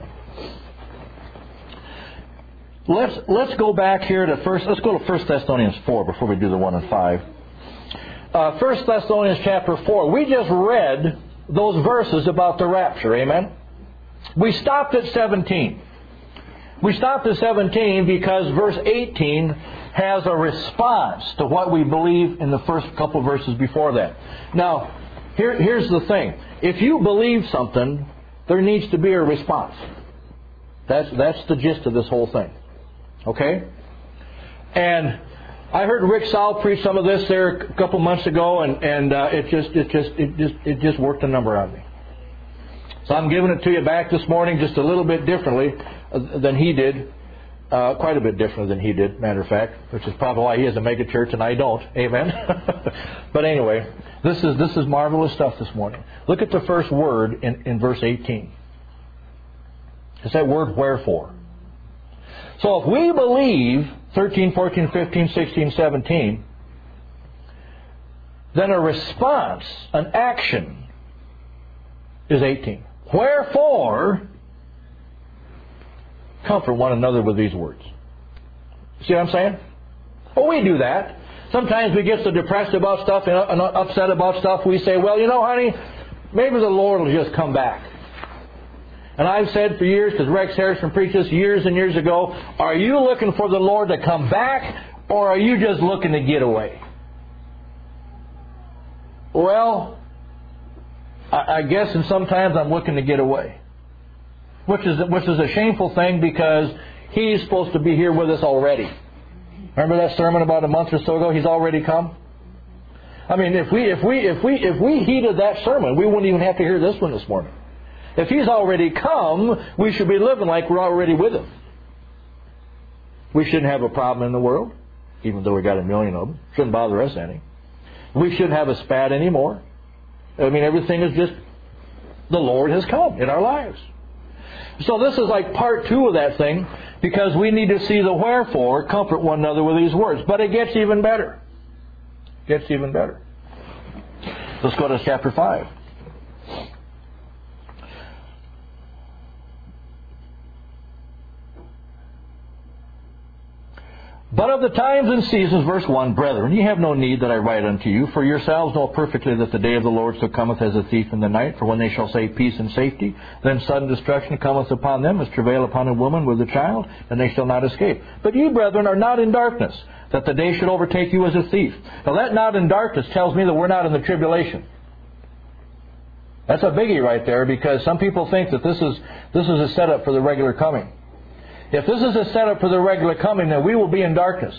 [SPEAKER 1] Let's let's go back here to first. Let's go to First Thessalonians four before we do the one and five. Uh, First Thessalonians chapter four. We just read those verses about the rapture. Amen. We stopped at seventeen. We stopped at seventeen because verse eighteen has a response to what we believe in the first couple of verses before that. Now, here, here's the thing. If you believe something, there needs to be a response. That's that's the gist of this whole thing. Okay? And I heard Rick Sowell preach some of this there a couple months ago, and, and uh, it just it just it just it just worked a number on me. So I'm giving it to you back this morning just a little bit differently than he did. Uh, quite a bit different than he did, matter of fact, which is probably why he has a mega church and I don't. Amen. But anyway, this is this is marvelous stuff this morning. Look at the first word in, in verse eighteen. It's that word wherefore. So if we believe thirteen, fourteen, fifteen, sixteen, seventeen, then a response, an action, is eighteen. Wherefore, comfort one another with these words. See what I'm saying? Well, we do that. Sometimes we get so depressed about stuff and upset about stuff, we say, well, you know, honey, maybe the Lord will just come back. And I've said for years, because Rex Harrison preached this years and years ago, are you looking for the Lord to come back, or are you just looking to get away? Well, I guess and sometimes I'm looking to get away. Which is which is a shameful thing, because He's supposed to be here with us already. Remember that sermon about a month or so ago? He's already come. I mean, if we if we if we if we heeded that sermon, we wouldn't even have to hear this one this morning. If He's already come, we should be living like we're already with Him. We shouldn't have a problem in the world, even though we got a million of them. Shouldn't bother us any. We shouldn't have a spat anymore. I mean, everything is just, the Lord has come in our lives. So this is like part two of that thing, because we need to see the wherefore, comfort one another with these words. But it gets even better. It gets even better. Let's go to chapter five. But of the times and seasons, verse one, brethren, ye have no need that I write unto you, for yourselves know perfectly that the day of the Lord so cometh as a thief in the night. For when they shall say peace and safety, then sudden destruction cometh upon them, as travail upon a woman with a child, and they shall not escape. But you, brethren, are not in darkness, that the day should overtake you as a thief. Now that not in darkness tells me that we're not in the tribulation. That's a biggie right there, because some people think that this is this is a setup for the regular coming. If this is a setup for the regular coming, then we will be in darkness.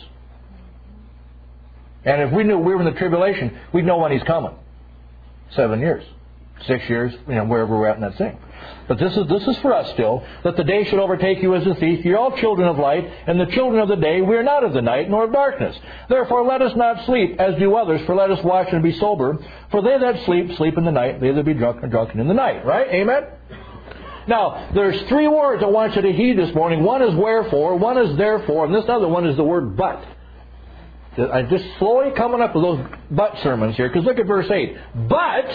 [SPEAKER 1] And if we knew we were in the tribulation, we'd know when He's coming. Seven years. Six years, you know, wherever we're at in that thing. But this is this is for us still, that the day should overtake you as a thief. You're all children of light, and the children of the day. We are not of the night, nor of darkness. Therefore let us not sleep, as do others, for let us watch and be sober. For they that sleep, sleep in the night. They that be drunk are drunken in the night. Right? Amen? Now, there's three words I want you to heed this morning. One is wherefore, one is therefore, and this other one is the word but. I'm just slowly coming up with those but sermons here, because look at verse eight. But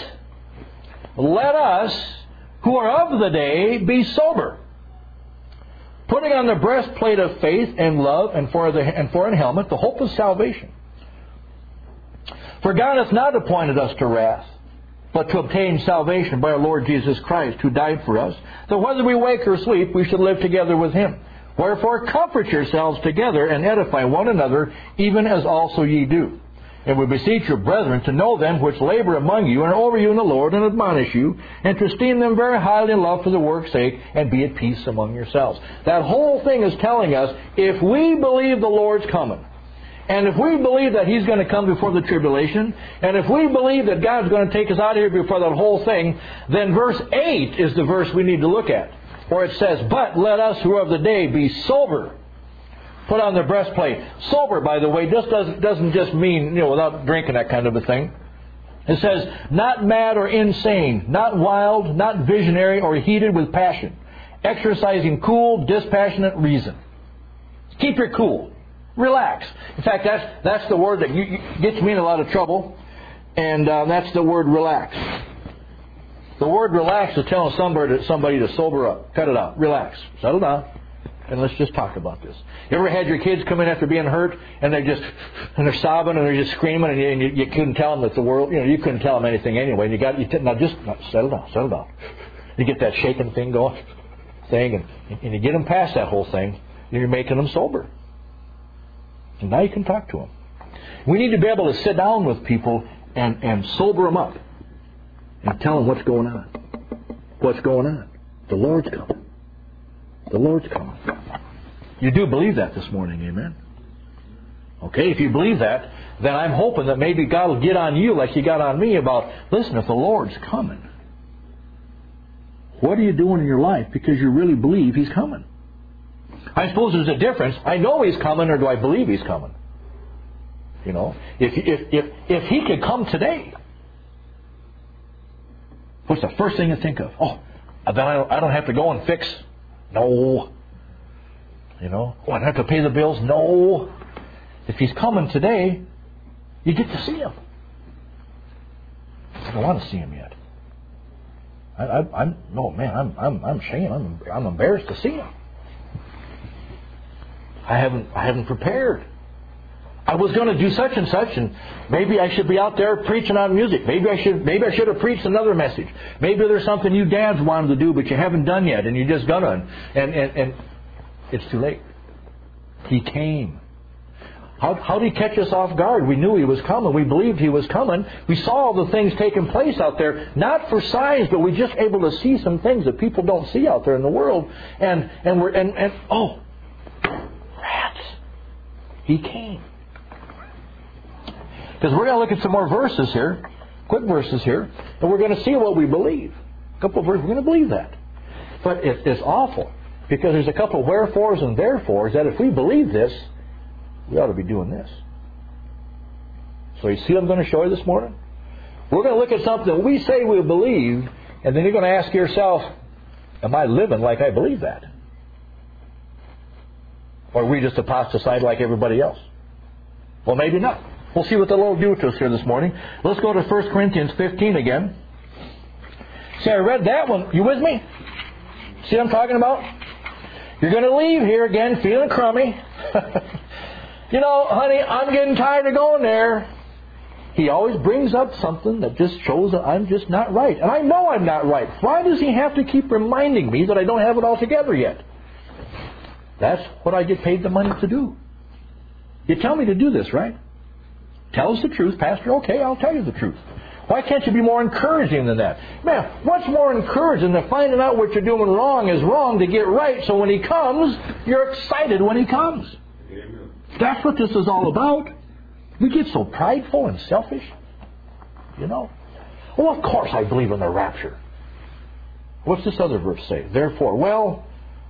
[SPEAKER 1] let us, who are of the day, be sober, putting on the breastplate of faith and love, and for, the, and for an helmet, the hope of salvation. For God hath not appointed us to wrath, but to obtain salvation by our Lord Jesus Christ, who died for us, that whether we wake or sleep, we should live together with Him. Wherefore comfort yourselves together, and edify one another, even as also ye do. And we beseech you, brethren, to know them which labor among you, and are over you in the Lord, and admonish you, and to esteem them very highly in love for the work's sake, and be at peace among yourselves. That whole thing is telling us, if we believe the Lord's coming, and if we believe that He's going to come before the tribulation, and if we believe that God's going to take us out of here before that whole thing, then verse eight is the verse we need to look at, where it says, but let us who are of the day be sober, put on the breastplate. Sober, by the way, just doesn't, doesn't just mean, you know, without drinking, that kind of a thing. It says, not mad or insane, not wild, not visionary or heated with passion, exercising cool, dispassionate reason. Keep your cool. Relax. In fact, that's that's the word that you, you, gets me in a lot of trouble, and uh, that's the word relax. The word relax is telling somebody, somebody to sober up. Cut it out. Relax. Settle down. And let's just talk about this. You ever had your kids come in after being hurt, and they just and they're sobbing and they're just screaming, and you, and you, you couldn't tell them that the world, you know, you couldn't tell them anything anyway. And you got you t- now just now settle down, settle down. You get that shaking thing going, thing, and, and you get them past that whole thing, and you're making them sober. And now you can talk to them. We need to be able to sit down with people and, and sober them up and tell them what's going on. What's going on? The Lord's coming. The Lord's coming. You do believe that this morning, amen? Okay, if you believe that, then I'm hoping that maybe God will get on you like He got on me about, listen, if the Lord's coming, what are you doing in your life because you really believe He's coming? I suppose there's a difference. I know He's coming, or do I believe He's coming? You know, if if if if He could come today, what's the first thing you think of? Oh, then I don't, I don't have to go and fix. No. You know, oh, I don't have to pay the bills. No. If He's coming today, you get to see Him. I don't want to see Him yet. I, I, I'm no man. I'm I'm I'm ashamed. I'm I'm embarrassed to see Him. I haven't I haven't prepared. I was going to do such and such, and maybe I should be out there preaching on music. Maybe I should maybe I should have preached another message. Maybe there's something you dads wanted to do, but you haven't done yet, and you're just gonna. And and, and it's too late. He came. How, how did He catch us off guard? We knew He was coming. We believed He was coming. We saw all the things taking place out there, not for signs, but we're just able to see some things that people don't see out there in the world. And and we're and, and oh, rats! He came. Because we're going to look at some more verses here, quick verses here, and we're going to see what we believe. A couple of verses, we're going to believe that. But it, it's awful, because there's a couple of wherefores and therefores that if we believe this, we ought to be doing this. So you see what I'm going to show you this morning? We're going to look at something that we say we believe, and then you're going to ask yourself, am I living like I believe that? Or are we just apostatized like everybody else? Well, maybe not. We'll see what the Lord will do to us here this morning. Let's go to First Corinthians fifteen again. See, I read that one. You with me? See what I'm talking about? You're going to leave here again feeling crummy. You know, honey, I'm getting tired of going there. He always brings up something that just shows that I'm just not right. And I know I'm not right. Why does he have to keep reminding me that I don't have it all together yet? That's what I get paid the money to do. You tell me to do this, right? Tell us the truth, Pastor. Okay, I'll tell you the truth. Why can't you be more encouraging than that? Man, what's more encouraging than finding out what you're doing wrong is wrong to get right, so when he comes, you're excited when he comes. Amen. That's what this is all about. We get so prideful and selfish, you know. Well, of course I believe in the rapture. What's this other verse say? Therefore, well,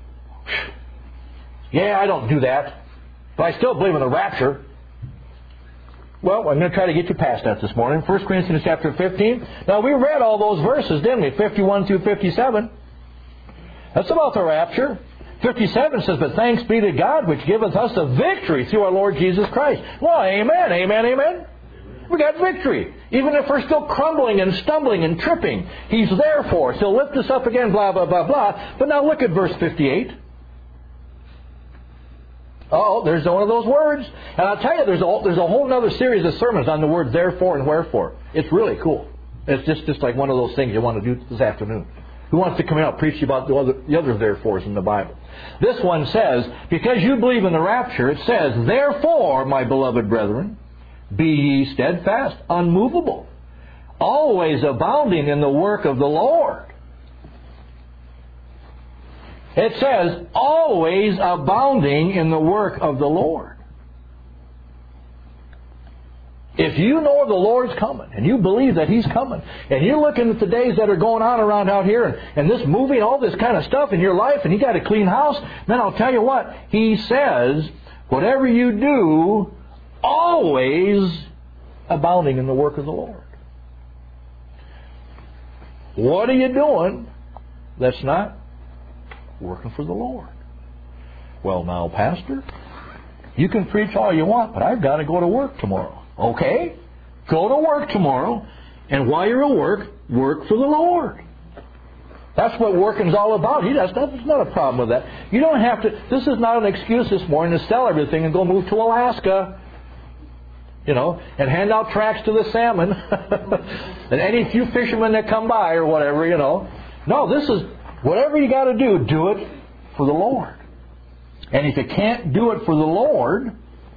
[SPEAKER 1] yeah, I don't do that, but I still believe in the rapture. Well, I'm going to try to get you past that this morning. First Corinthians chapter fifteen. Now, we read all those verses, didn't we? fifty-one through fifty-seven. That's about the rapture. fifty-seven says, but thanks be to God which giveth us the victory through our Lord Jesus Christ. Well, amen, amen, amen. We got victory. Even if we're still crumbling and stumbling and tripping, He's there for us. He'll lift us up again, blah, blah, blah, blah. But now look at verse fifty-eight. Oh, there's one of those words. And I'll tell you, there's a, there's a whole other series of sermons on the words therefore and wherefore. It's really cool. It's just, just like one of those things you want to do this afternoon. Who wants to come out and preach about the other, the other therefores in the Bible? This one says, because you believe in the rapture, it says, therefore, my beloved brethren, be ye steadfast, unmovable, always abounding in the work of the Lord. It says, always abounding in the work of the Lord. If you know the Lord's coming, and you believe that He's coming, and you're looking at the days that are going on around out here, and, and this movie, and all this kind of stuff in your life, and you got a clean house, then I'll tell you what, He says, whatever you do, always abounding in the work of the Lord. What are you doing that's not working for the Lord? Well, now, Pastor, you can preach all you want, but I've got to go to work tomorrow. Okay, go to work tomorrow, and while you're at work, work for the Lord. That's what working's all about. He does. That's not a problem with that. You don't have to. This is not an excuse this morning to sell everything and go move to Alaska, you know, and hand out tracts to the salmon and any few fishermen that come by or whatever, you know. No, this is whatever you got to do. Do it for the Lord. And if you can't do it for the Lord,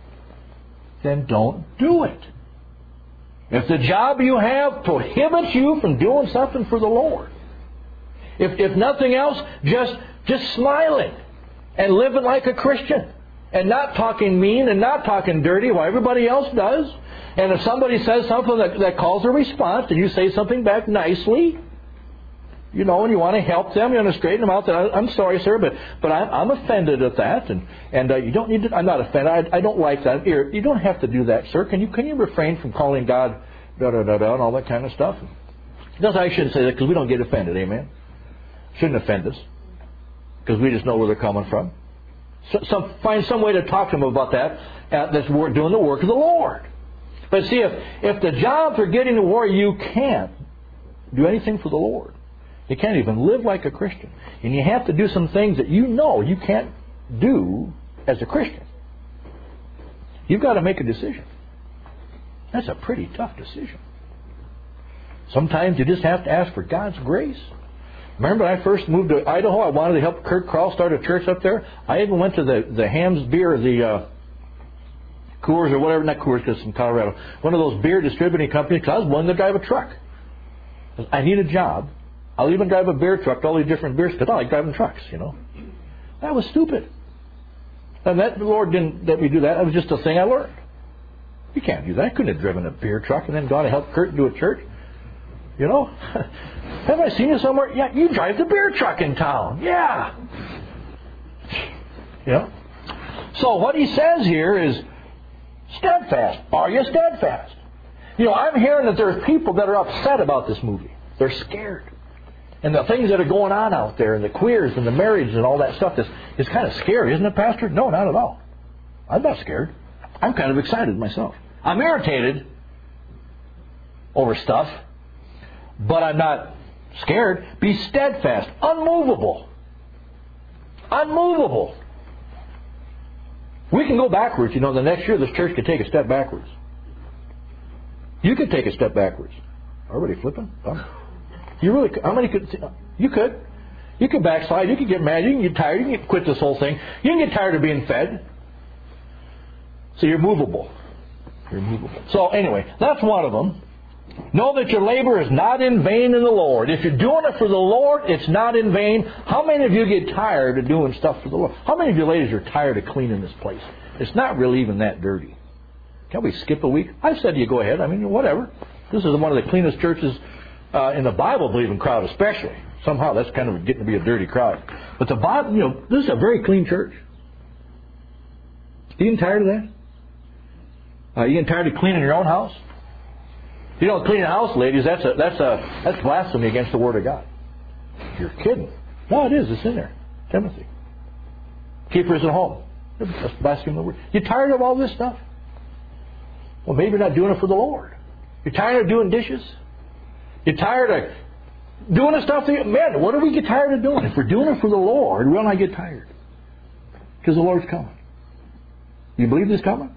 [SPEAKER 1] then don't do it. If the job you have prohibits you from doing something for the Lord, if, if nothing else, just, just smiling and living like a Christian and not talking mean and not talking dirty while everybody else does. And if somebody says something that, that calls a response and you say something back nicely, you know, and you want to help them, you want to straighten them out. That I'm sorry, sir, but but I'm, I'm offended at that, and and uh, you don't need to. I'm not offended. I, I don't like that. Here, you don't have to do that, sir. Can you can you refrain from calling God da da da da and all that kind of stuff? Because I shouldn't say that because we don't get offended. Amen. Shouldn't offend us because we just know where they're coming from. So, some find some way to talk to them about that. Uh, that's doing the work of the Lord. But see, if if the jobs are getting to where you can't do anything for the Lord. You can't even live like a Christian. And you have to do some things that you know you can't do as a Christian. You've got to make a decision. That's a pretty tough decision. Sometimes you just have to ask for God's grace. Remember when I first moved to Idaho, I wanted to help Kurt Krall start a church up there. I even went to the, the Hams Beer, the uh, Coors or whatever, not Coors because it's in Colorado, one of those beer distributing companies, because I was willing to drive a truck. I need a job. I'll even drive a beer truck to all these different beers because I like driving trucks, you know. That was stupid. And that the Lord didn't let me do that. That was just a thing I learned. You can't do that. I couldn't have driven a beer truck and then gone to help Kurt do a church. You know? Have I seen you somewhere? Yeah, you drive the beer truck in town. Yeah. You know? So what he says here is steadfast. Are you steadfast? You know, I'm hearing that there's people that are upset about this movie. They're scared. And the things that are going on out there, and the queers and the marriage and all that stuff is, is kind of scary, isn't it, Pastor? No, not at all. I'm not scared. I'm kind of excited myself. I'm irritated over stuff, but I'm not scared. Be steadfast, unmovable. Unmovable. We can go backwards. You know, the next year this church could take a step backwards. You could take a step backwards. Everybody flipping? You really could. How many could? You could. You could backslide. You could get mad. You can get tired. You can quit this whole thing. You can get tired of being fed. So you're movable. You're movable. So anyway, that's one of them. Know that your labor is not in vain in the Lord. If you're doing it for the Lord, it's not in vain. How many of you get tired of doing stuff for the Lord? How many of you ladies are tired of cleaning this place? It's not really even that dirty. Can we skip a week? I said you go ahead. I mean, whatever. This is one of the cleanest churches uh, in the Bible-believing crowd especially. Somehow that's kind of getting to be a dirty crowd. But the Bible, you know, this is a very clean church. You getting tired of that? Uh, you getting tired of cleaning your own house? If you don't clean a house, ladies, that's a, that's a, that's blasphemy against the Word of God. You're kidding. No, it is. It's in there. Timothy. Keepers at home. That's blasphemy of the Word. You tired of all this stuff? Well, maybe you're not doing it for the Lord. You're tired of doing dishes? You're tired of doing the stuff that you, man, what do we get tired of doing? If we're doing it for the Lord, we'll not get tired. Because the Lord's coming. You believe He's coming?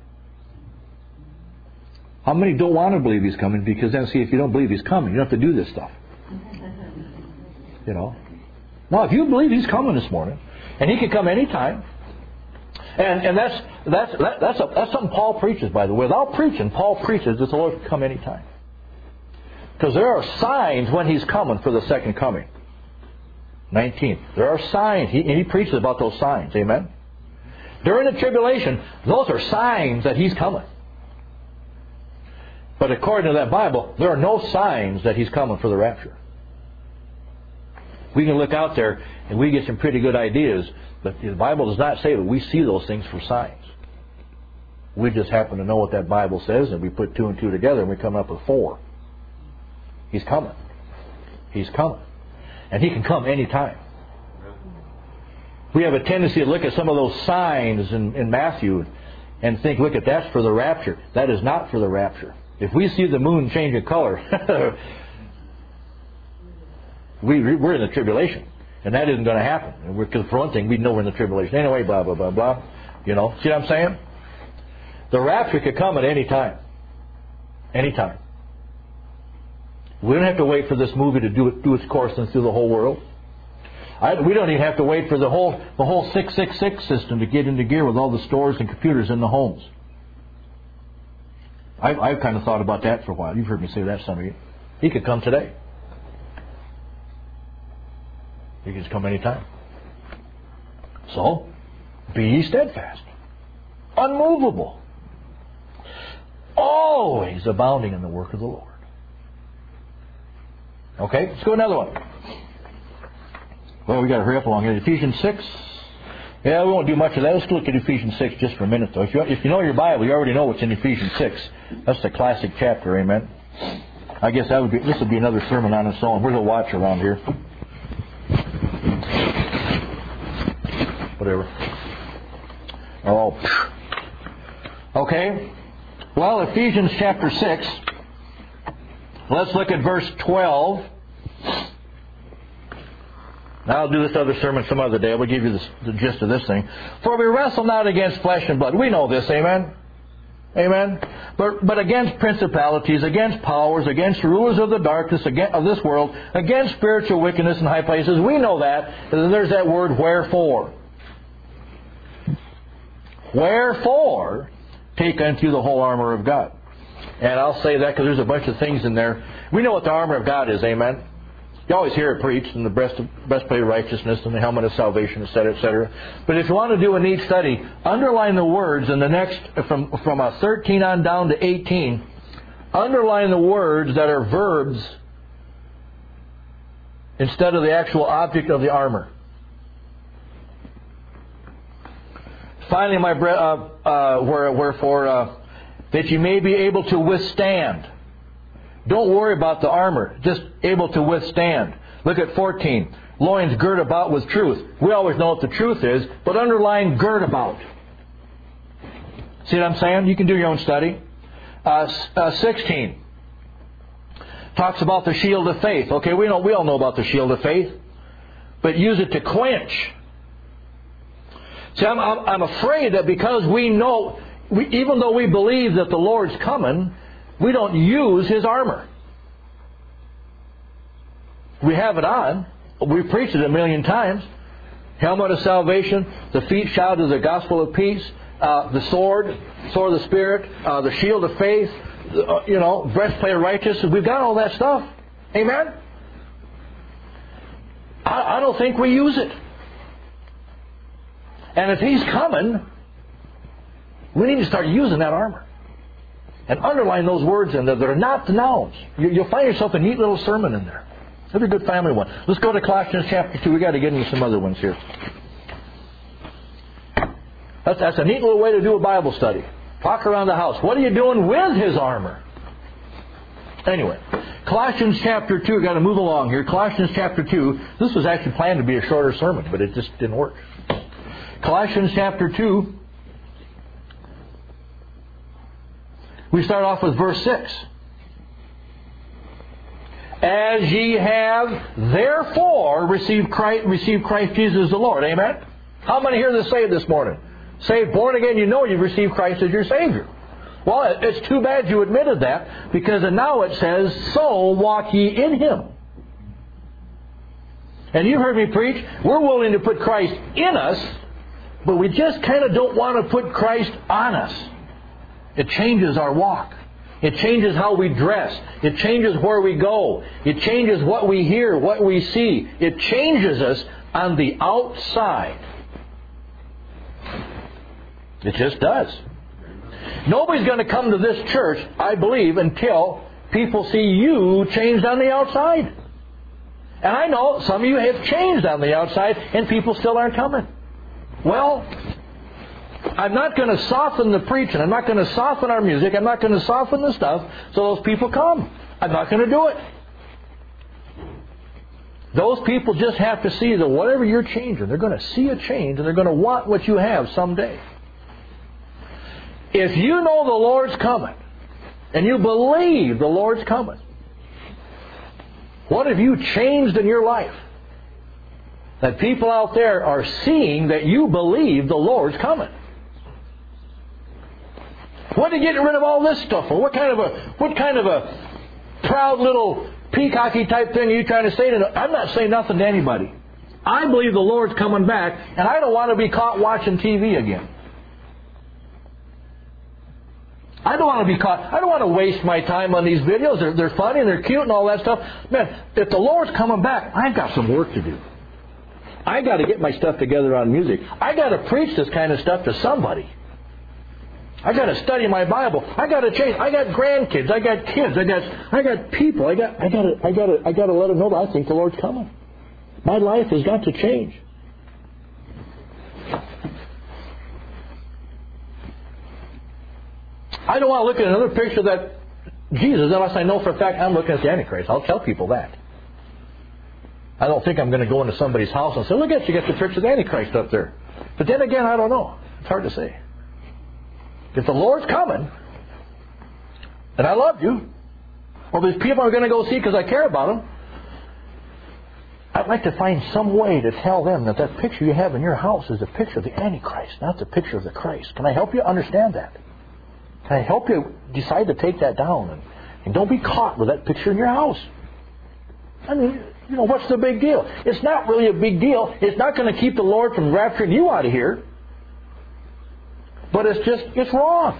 [SPEAKER 1] How many don't want to believe He's coming? Because then, see, if you don't believe He's coming, you don't have to do this stuff. You know? Now, if you believe He's coming this morning, and He can come anytime, and and that's that's that, that's a, that's something Paul preaches, by the way. Without preaching, Paul preaches that the Lord can come anytime. Because there are signs when He's coming for the second coming. nineteen. There are signs. He, and he preaches about those signs. Amen? During the tribulation, those are signs that He's coming. But according to that Bible, there are no signs that He's coming for the rapture. We can look out there and we get some pretty good ideas, but the Bible does not say that we see those things for signs. We just happen to know what that Bible says, and we put two and two together and we come up with four. He's coming. He's coming. And He can come anytime. We have a tendency to look at some of those signs in, in Matthew and think, look, at that's for the rapture. That is not for the rapture. If we see the moon changing color, we, we're in the tribulation. And that isn't going to happen. Because for one thing, we know we're in the tribulation. Anyway, blah, blah, blah, blah. You know, see what I'm saying? The rapture could come at any time. Any time. We don't have to wait for this movie to do, it, do its course and through the whole world. I, we don't even have to wait for the whole the whole six six six system to get into gear with all the stores and computers in the homes. I've, I've kind of thought about that for a while. You've heard me say that, some of you. He could come today. He can just come anytime. So, be ye steadfast, unmovable, always abounding in the work of the Lord. Okay, let's go another one. Well, we got to hurry up along here. Ephesians six. Yeah, we won't do much of that. Let's look at Ephesians six just for a minute, though. If you, if you know your Bible, you already know what's in Ephesians six. That's the classic chapter, amen. I guess that would be. This would be another sermon on its own. Where's the watch around here? Whatever. Oh. Okay. Well, Ephesians chapter six. Let's look at verse twelve. Now, I'll do this other sermon some other day. We'll give you this, the gist of this thing. For we wrestle not against flesh and blood. We know this, amen? Amen? But, but against principalities, against powers, against rulers of the darkness against, of this world, against spiritual wickedness in high places. We know that. And there's that word, wherefore. Wherefore, take unto the whole armor of God. And I'll say that because there's a bunch of things in there. We know what the armor of God is, amen? You always hear it preached, and the breast, breastplate of righteousness, and the helmet of salvation, et cetera, et cetera. But if you want to do a neat study, underline the words in the next, from, from uh, thirteen on down to eighteen, underline the words that are verbs instead of the actual object of the armor. Finally, my bre- uh, uh, wherefore, uh, that you may be able to withstand. Don't worry about the armor, just able to withstand. Look at fourteen. Loins girt about with truth. We always know what the truth is, but underline gird about. See what I'm saying? You can do your own study. Uh, uh, sixteen. Talks about the shield of faith. Okay, we know we all know about the shield of faith, but use it to quench. See, I'm, I'm, I'm afraid that because we know, we, even though we believe that the Lord's coming, we don't use His armor. We have it on. We've preached it a million times. Helmet of salvation, the feet shod of the gospel of peace, uh, the sword, sword of the Spirit, uh, the shield of faith, uh, you know, breastplate of righteousness. We've got all that stuff. Amen? I, I don't think we use it. And if He's coming, we need to start using that armor. And underline those words in there that are not the nouns. You, you'll find yourself a neat little sermon in there. It'll be a good family one. Let's go to Colossians chapter two. We've got to get into some other ones here. That's, that's a neat little way to do a Bible study. Talk around the house. What are you doing with His armor? Anyway, Colossians chapter two. We've got to move along here. Colossians chapter two. This was actually planned to be a shorter sermon, but it just didn't work. Colossians chapter two. We start off with verse six. As ye have therefore received Christ, received Christ Jesus as the Lord. Amen? How many here that saved this morning? Saved, born again, you know you've received Christ as your Savior. Well, it's too bad you admitted that, because now it says, so walk ye in Him. And you've heard me preach, we're willing to put Christ in us, but we just kind of don't want to put Christ on us. It changes our walk. It changes how we dress. It changes where we go. It changes what we hear, what we see. It changes us on the outside. It just does. Nobody's going to come to this church, I believe, until people see you changed on the outside. And I know some of you have changed on the outside and people still aren't coming. Well, I'm not going to soften the preaching. I'm not going to soften our music. I'm not going to soften the stuff so those people come. I'm not going to do it. Those people just have to see that whatever you're changing, they're going to see a change and they're going to want what you have someday. If you know the Lord's coming and you believe the Lord's coming, what have you changed in your life? That people out there are seeing that you believe the Lord's coming. What are you getting rid of all this stuff for? What kind of a what kind of a proud little peacocky type thing are you trying to say to them? I'm not saying nothing to anybody. I believe the Lord's coming back, and I don't want to be caught watching T V again. I don't want to be caught. I don't want to waste my time on these videos. They're, they're funny and they're cute and all that stuff. Man, if the Lord's coming back, I've got some work to do. I got to get my stuff together on music. I got to preach this kind of stuff to somebody. I got to study my Bible. I got to change. I got grandkids. I got kids. I got I got people. I got I got to I got to I got to let them know that I think the Lord's coming. My life has got to change. I don't want to look at another picture of that Jesus unless I know for a fact I'm looking at the Antichrist. I'll tell people that. I don't think I'm going to go into somebody's house and say, look at you, got the picture of the Antichrist up there. But then again, I don't know. It's hard to say. If the Lord's coming, and I love you, or there's people I'm going to go see because I care about them, I'd like to find some way to tell them that that picture you have in your house is a picture of the Antichrist, not the picture of the Christ. Can I help you understand that? Can I help you decide to take that down? And, and don't be caught with that picture in your house. I mean, you know, what's the big deal? It's not really a big deal. It's not going to keep the Lord from rapturing you out of here. But it's just, it's wrong.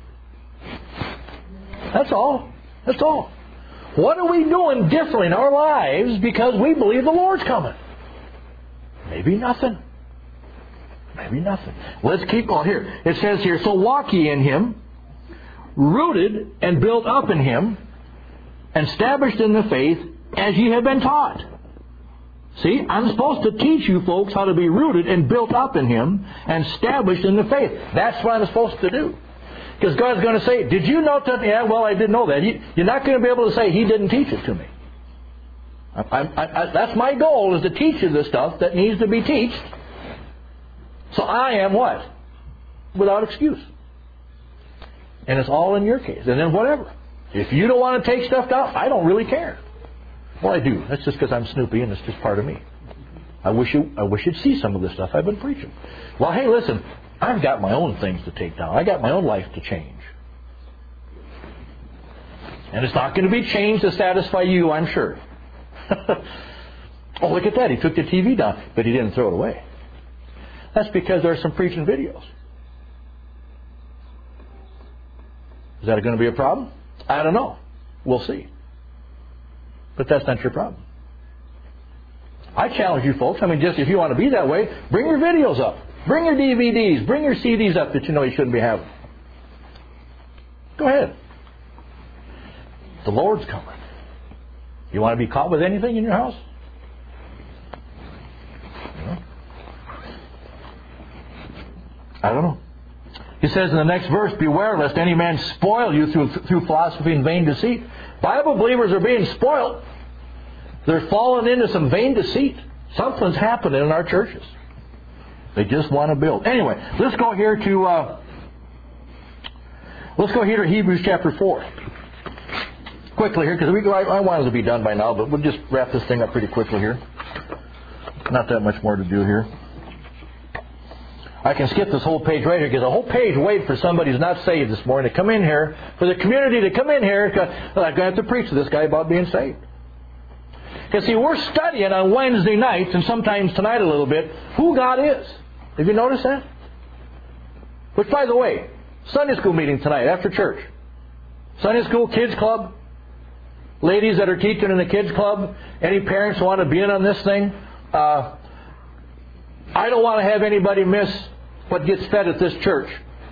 [SPEAKER 1] That's all. That's all. What are we doing differently in our lives because we believe the Lord's coming? Maybe nothing. Maybe nothing. Let's keep on here. It says here, so walk ye in Him, rooted and built up in Him, and established in the faith as ye have been taught. See, I'm supposed to teach you folks how to be rooted and built up in Him and established in the faith. That's what I'm supposed to do. Because God's going to say, did you know that? Yeah, well, I didn't know that. You're not going to be able to say He didn't teach it to me. I, I, I, that's my goal, is to teach you the stuff that needs to be taught. So I am what? Without excuse. And it's all in your case. And then whatever. If you don't want to take stuff down, I don't really care. Well, I do. That's just because I'm Snoopy and it's just part of me. I wish you, I wish you'd see some of the stuff I've been preaching. Well, hey, listen, I've got my own things to take down. I got my own life to change. And it's not going to be changed to satisfy you, I'm sure. Oh, look at that. He took the T V down, but he didn't throw it away. That's because there are some preaching videos. Is that going to be a problem? I don't know. We'll see. But that's not your problem. I challenge you folks. I mean, just if you want to be that way, bring your videos up. Bring your D V Ds. Bring your C Ds up that you know you shouldn't be having. Go ahead. The Lord's coming. You want to be caught with anything in your house? No. I don't know. He says in the next verse, beware lest any man spoil you through, through philosophy and vain deceit. Bible believers are being spoiled. They're falling into some vain deceit. Something's happening in our churches. They just want to build. Anyway, let's go here to uh, let's go here to Hebrews chapter four. Quickly here, because we I, I want it to be done by now, but we'll just wrap this thing up pretty quickly here. Not that much more to do here. I can skip this whole page right here, because the whole page wait for somebody who's not saved this morning to come in here, for the community to come in here. I'm going to have to preach to this guy about being saved. Because see, we're studying on Wednesday nights, and sometimes tonight a little bit, who God is. Have you noticed that? Which, by the way, Sunday school meeting tonight after church. Sunday school, kids club. Ladies that are teaching in the kids club, any parents who want to be in on this thing, uh, I don't want to have anybody miss what gets fed at this church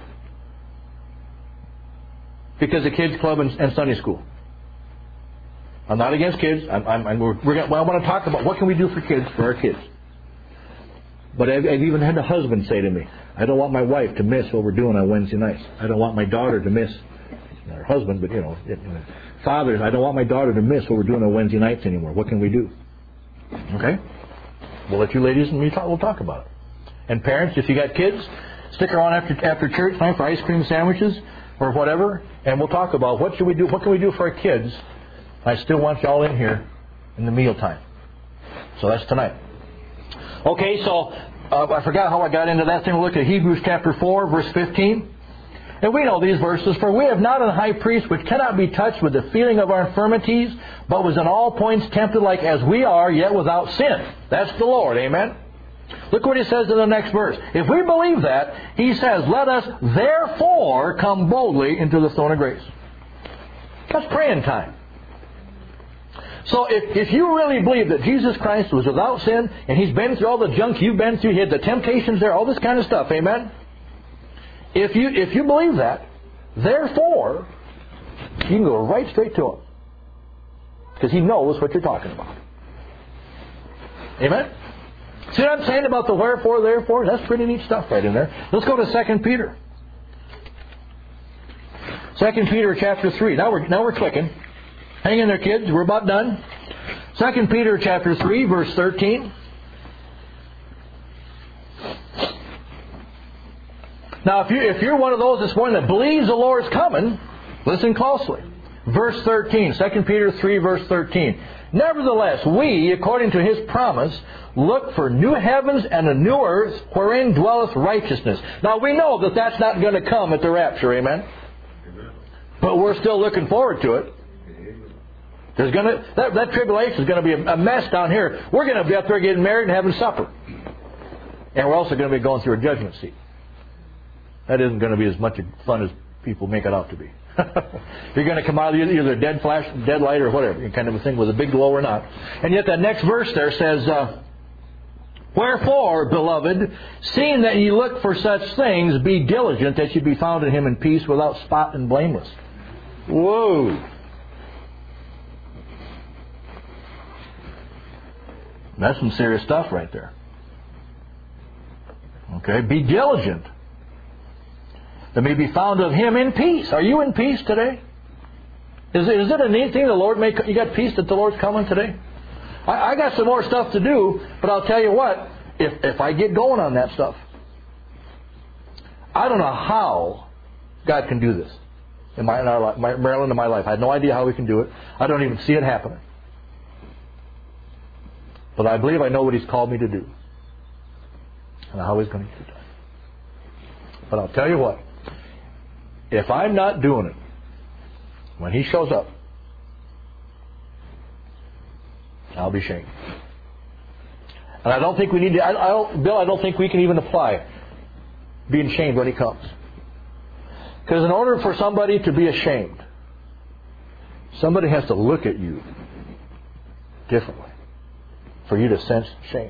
[SPEAKER 1] because of kids club and, and Sunday school. I'm not against kids. I'm, I'm, I'm, we're, we're gonna, well, I want to talk about what can we do for kids, for our kids. But I've, I've even had a husband say to me, I don't want my wife to miss what we're doing on Wednesday nights. I don't want my daughter to miss, not her husband, but you know, it, you know fathers, I don't want my daughter to miss what we're doing on Wednesday nights anymore. What can we do? Okay? We'll let you ladies and me talk, we'll talk about it. And parents, if you got kids, stick around after after church time for ice cream sandwiches or whatever, and we'll talk about what should we do, what can we do for our kids. I still want you all in here in the mealtime. So that's tonight. Okay, so uh, I forgot how I got into that thing. We'll look at Hebrews chapter four, verse fifteen. And we know these verses. For we have not a high priest which cannot be touched with the feeling of our infirmities, but was in all points tempted like as we are, yet without sin. That's the Lord. Amen? Look what He says in the next verse. If we believe that, He says, let us therefore come boldly into the throne of grace. That's praying time. So if, if you really believe that Jesus Christ was without sin, and He's been through all the junk you've been through, He had the temptations there, all this kind of stuff, amen? If you if you believe that, therefore, you can go right straight to Him. Because He knows what you're talking about. Amen? See what I'm saying about the wherefore, therefore? That's pretty neat stuff right in there. Let's go to Second Peter. Second Peter chapter three. Now we're now we're clicking. Hang in there, kids. We're about done. Second Peter chapter three, verse thirteen. Now, if, you, if you're one of those this morning that believes the Lord's coming, listen closely. Verse thirteen, Second Peter three, verse thirteen. Nevertheless, we, according to His promise, look for new heavens and a new earth wherein dwelleth righteousness. Now, we know that that's not going to come at the rapture, amen? Amen. But we're still looking forward to it. There's going to that, that tribulation is going to be a, a mess down here. We're going to be up there getting married and having supper. And we're also going to be going through a judgment seat. That isn't going to be as much fun as people make it out to be. You're going to come out of either a dead flash, dead light, or whatever, kind of a thing with a big glow or not. And yet that next verse there says, uh, wherefore, beloved, seeing that ye look for such things, be diligent that ye be found in Him in peace, without spot and blameless. Whoa! That's some serious stuff right there. Okay, be diligent that may be found of Him in peace. Are you in peace today? Is it, is it a neat thing the Lord may... You got peace that the Lord's coming today? I, I got some more stuff to do, but I'll tell you what, if, if I get going on that stuff, I don't know how God can do this in my, in our life, my, Marilyn, in my life. I have no idea how He can do it. I don't even see it happening. But I believe I know what He's called me to do. And how He's going to do it. But I'll tell you what, if I'm not doing it, when He shows up, I'll be shamed. And I don't think we need to, I, I don't, Bill, I don't think we can even apply being shamed when He comes. Because in order for somebody to be ashamed, somebody has to look at you differently for you to sense shame.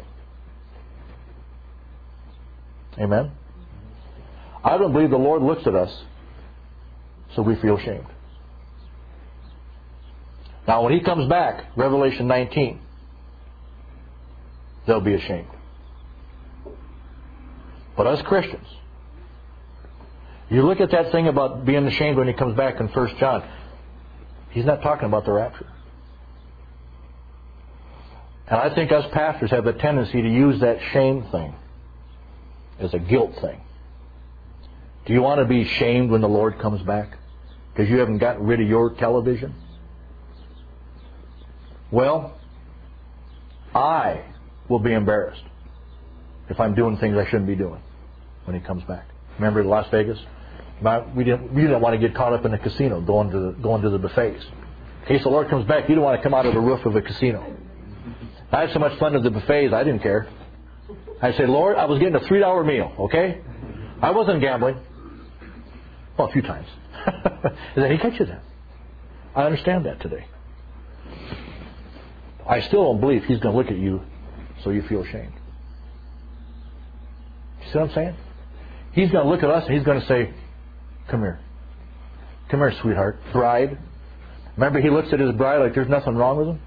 [SPEAKER 1] Amen? I don't believe the Lord looks at us so we feel shamed. Now when He comes back, Revelation nineteen, they'll be ashamed. But us Christians, you look at that thing about being ashamed when He comes back in First John, He's not talking about the rapture. And I think us pastors have a tendency to use that shame thing as a guilt thing. Do you want to be shamed when the Lord comes back? Because you haven't gotten rid of your television? Well, I will be embarrassed if I'm doing things I shouldn't be doing when He comes back. Remember Las Vegas? We didn't, we didn't want to get caught up in the casino going to the, going to the buffets. In case the Lord comes back, you don't want to come out of the roof of a casino. I had so much fun at the buffets, I didn't care. I said, Lord, I was getting a three dollar meal, okay? I wasn't gambling. Well, a few times. And then He catches you that. I understand that today. I still don't believe He's going to look at you so you feel ashamed. You see what I'm saying? He's going to look at us and He's going to say, come here. Come here, sweetheart. Bride. Remember He looks at His bride like there's nothing wrong with him?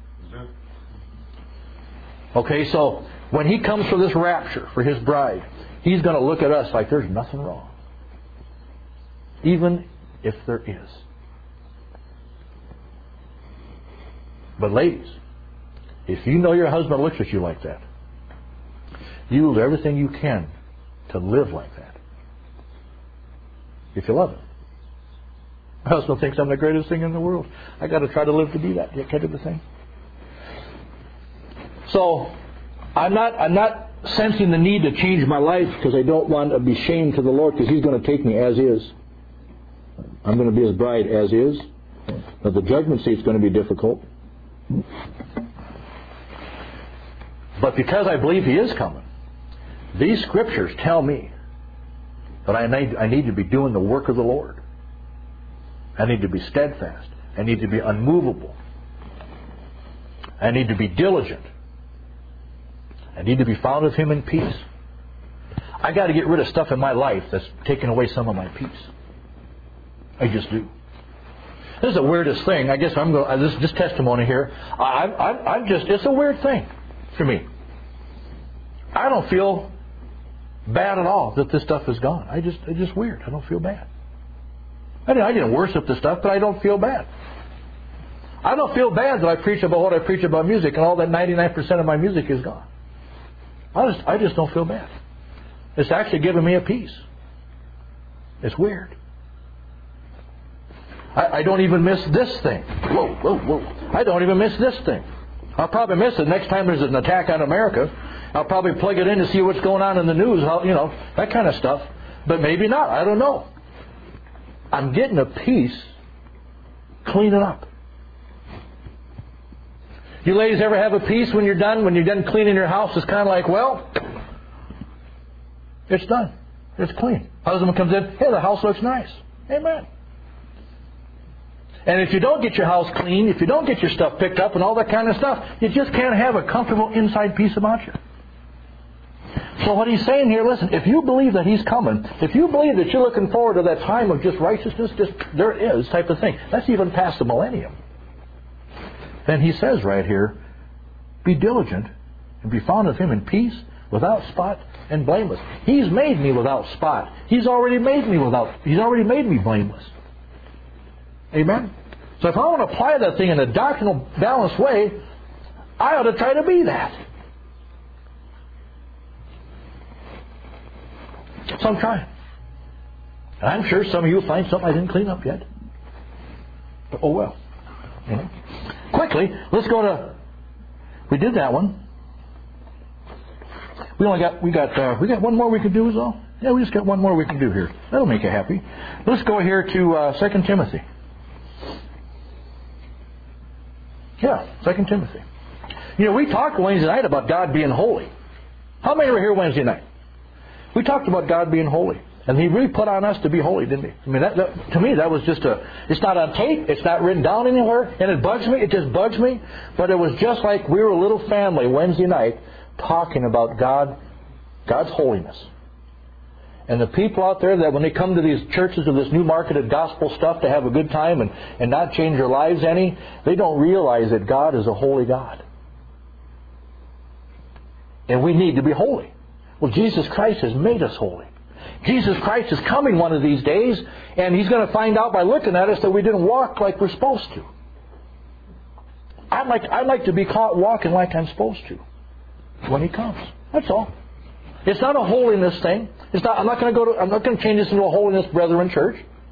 [SPEAKER 1] Okay, so when He comes for this rapture, for His bride, He's going to look at us like there's nothing wrong. Even if there is. But ladies, if you know your husband looks at you like that, you will do everything you can to live like that. If you love him. My husband thinks I'm the greatest thing in the world. I got to try to live to be that. Get of the thing. So I'm not I'm not sensing the need to change my life because I don't want to be shamed to the Lord because He's going to take me as is. I'm going to be His bride as is. Now the judgment seat's going to be difficult. But because I believe He is coming, these scriptures tell me that I need, I need to be doing the work of the Lord. I need to be steadfast. I need to be unmovable. I need to be diligent. I need to be found of Him in peace. I got to get rid of stuff in my life that's taking away some of my peace. I just do. This is the weirdest thing. I guess I'm going. This this testimony here. I, I, I'm just. It's a weird thing for me. I don't feel bad at all that this stuff is gone. I just. It's just weird. I don't feel bad. I didn't, I didn't worship the stuff, but I don't feel bad. I don't feel bad that I preach about what I preach about music, and all that ninety-nine percent of my music is gone. I just. I just don't feel bad. It's actually giving me a peace. It's weird. I, I don't even miss this thing. Whoa, whoa, whoa. I don't even miss this thing. I'll probably miss it next time there's an attack on America. I'll probably plug it in to see what's going on in the news, how, you know, that kind of stuff. But maybe not. I don't know. I'm getting a peace cleaning up. You ladies ever have a peace when you're done? When you're done cleaning your house, it's kind of like, well, it's done. It's clean. Husband comes in, hey, the house looks nice. Amen. And if you don't get your house clean, if you don't get your stuff picked up and all that kind of stuff, you just can't have a comfortable inside peace about you. So what he's saying here, listen, if you believe that He's coming, if you believe that you're looking forward to that time of just righteousness, just there is type of thing, that's even past the millennium. Then he says right here, be diligent and be found of Him in peace, without spot and blameless. He's made me without spot. He's already made me without, He's already made me blameless. Amen? So if I want to apply that thing in a doctrinal, balanced way, I ought to try to be that. So I'm trying. And I'm sure some of you will find something I didn't clean up yet. But oh well. You know. Quickly, let's go to... We did that one. We only got we got uh, we got one more we could do, is all. Yeah, we just got one more we can do here. That'll make you happy. Let's go here to uh, Second Timothy. Yeah, Second Timothy. You know, we talked Wednesday night about God being holy. How many were here Wednesday night? We talked about God being holy, and He really put on us to be holy, didn't He? I mean, that, that, to me, that was just a. It's not on tape. It's not written down anywhere, and it bugs me. It just bugs me. But it was just like we were a little family Wednesday night, talking about God, God's holiness. And the people out there that when they come to these churches of this new marketed gospel stuff to have a good time and, and not change their lives any, they don't realize that God is a holy God. And we need to be holy. Well, Jesus Christ has made us holy. Jesus Christ is coming one of these days, and He's going to find out by looking at us that we didn't walk like we're supposed to. I'd like, I'd like to be caught walking like I'm supposed to when He comes. That's all. It's not a holiness thing. It's not. I'm not going to go to. I'm not going to change this into a holiness brethren church.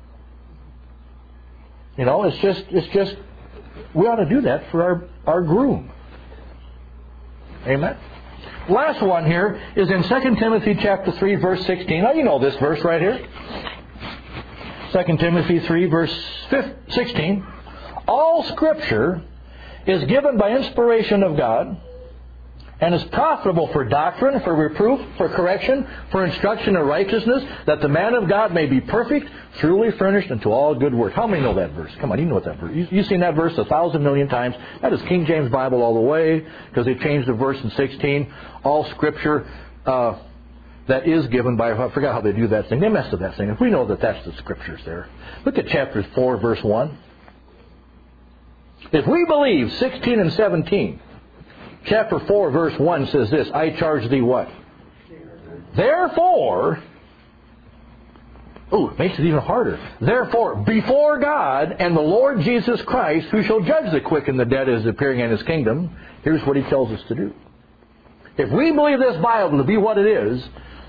[SPEAKER 1] You know, it's just. It's just. We ought to do that for our our groom. Amen. Last one here is in Second Timothy chapter three, verse sixteen. Now you know this verse right here. Second Timothy three, verse sixteen. All Scripture is given by inspiration of God, and is profitable for doctrine, for reproof, for correction, for instruction in righteousness, that the man of God may be perfect, truly furnished unto all good work. How many know that verse? Come on, you know what that verse is. You, you've seen that verse a thousand million times. That is King James Bible all the way, because they changed the verse in sixteen. All Scripture uh, that is given by... I forgot how they do that thing. They messed up that thing. If we know that that's the Scriptures there. Look at chapter four, verse one. If we believe sixteen and seventeen... Chapter four, verse one says this, I charge thee what? Therefore, ooh, it makes it even harder. Therefore, before God and the Lord Jesus Christ, who shall judge the quick and the dead as appearing in His kingdom, here's what He tells us to do. If we believe this Bible to be what it is,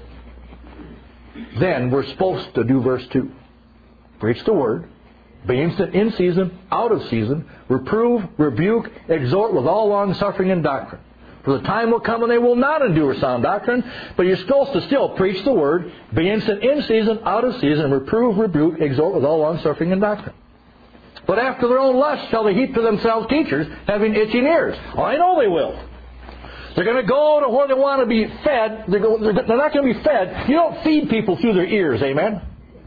[SPEAKER 1] then we're supposed to do verse two. Preach the Word. Be instant in season, out of season, reprove, rebuke, exhort with all long suffering and doctrine. For the time will come when they will not endure sound doctrine, but you're supposed to still preach the Word, be instant in season, out of season, reprove, rebuke, exhort with all long suffering and doctrine. But after their own lust shall they heap to themselves teachers, having itching ears. Oh, I know they will. They're going to go to where they want to be fed. They're, go, they're, they're not going to be fed. You don't feed people through their ears, amen?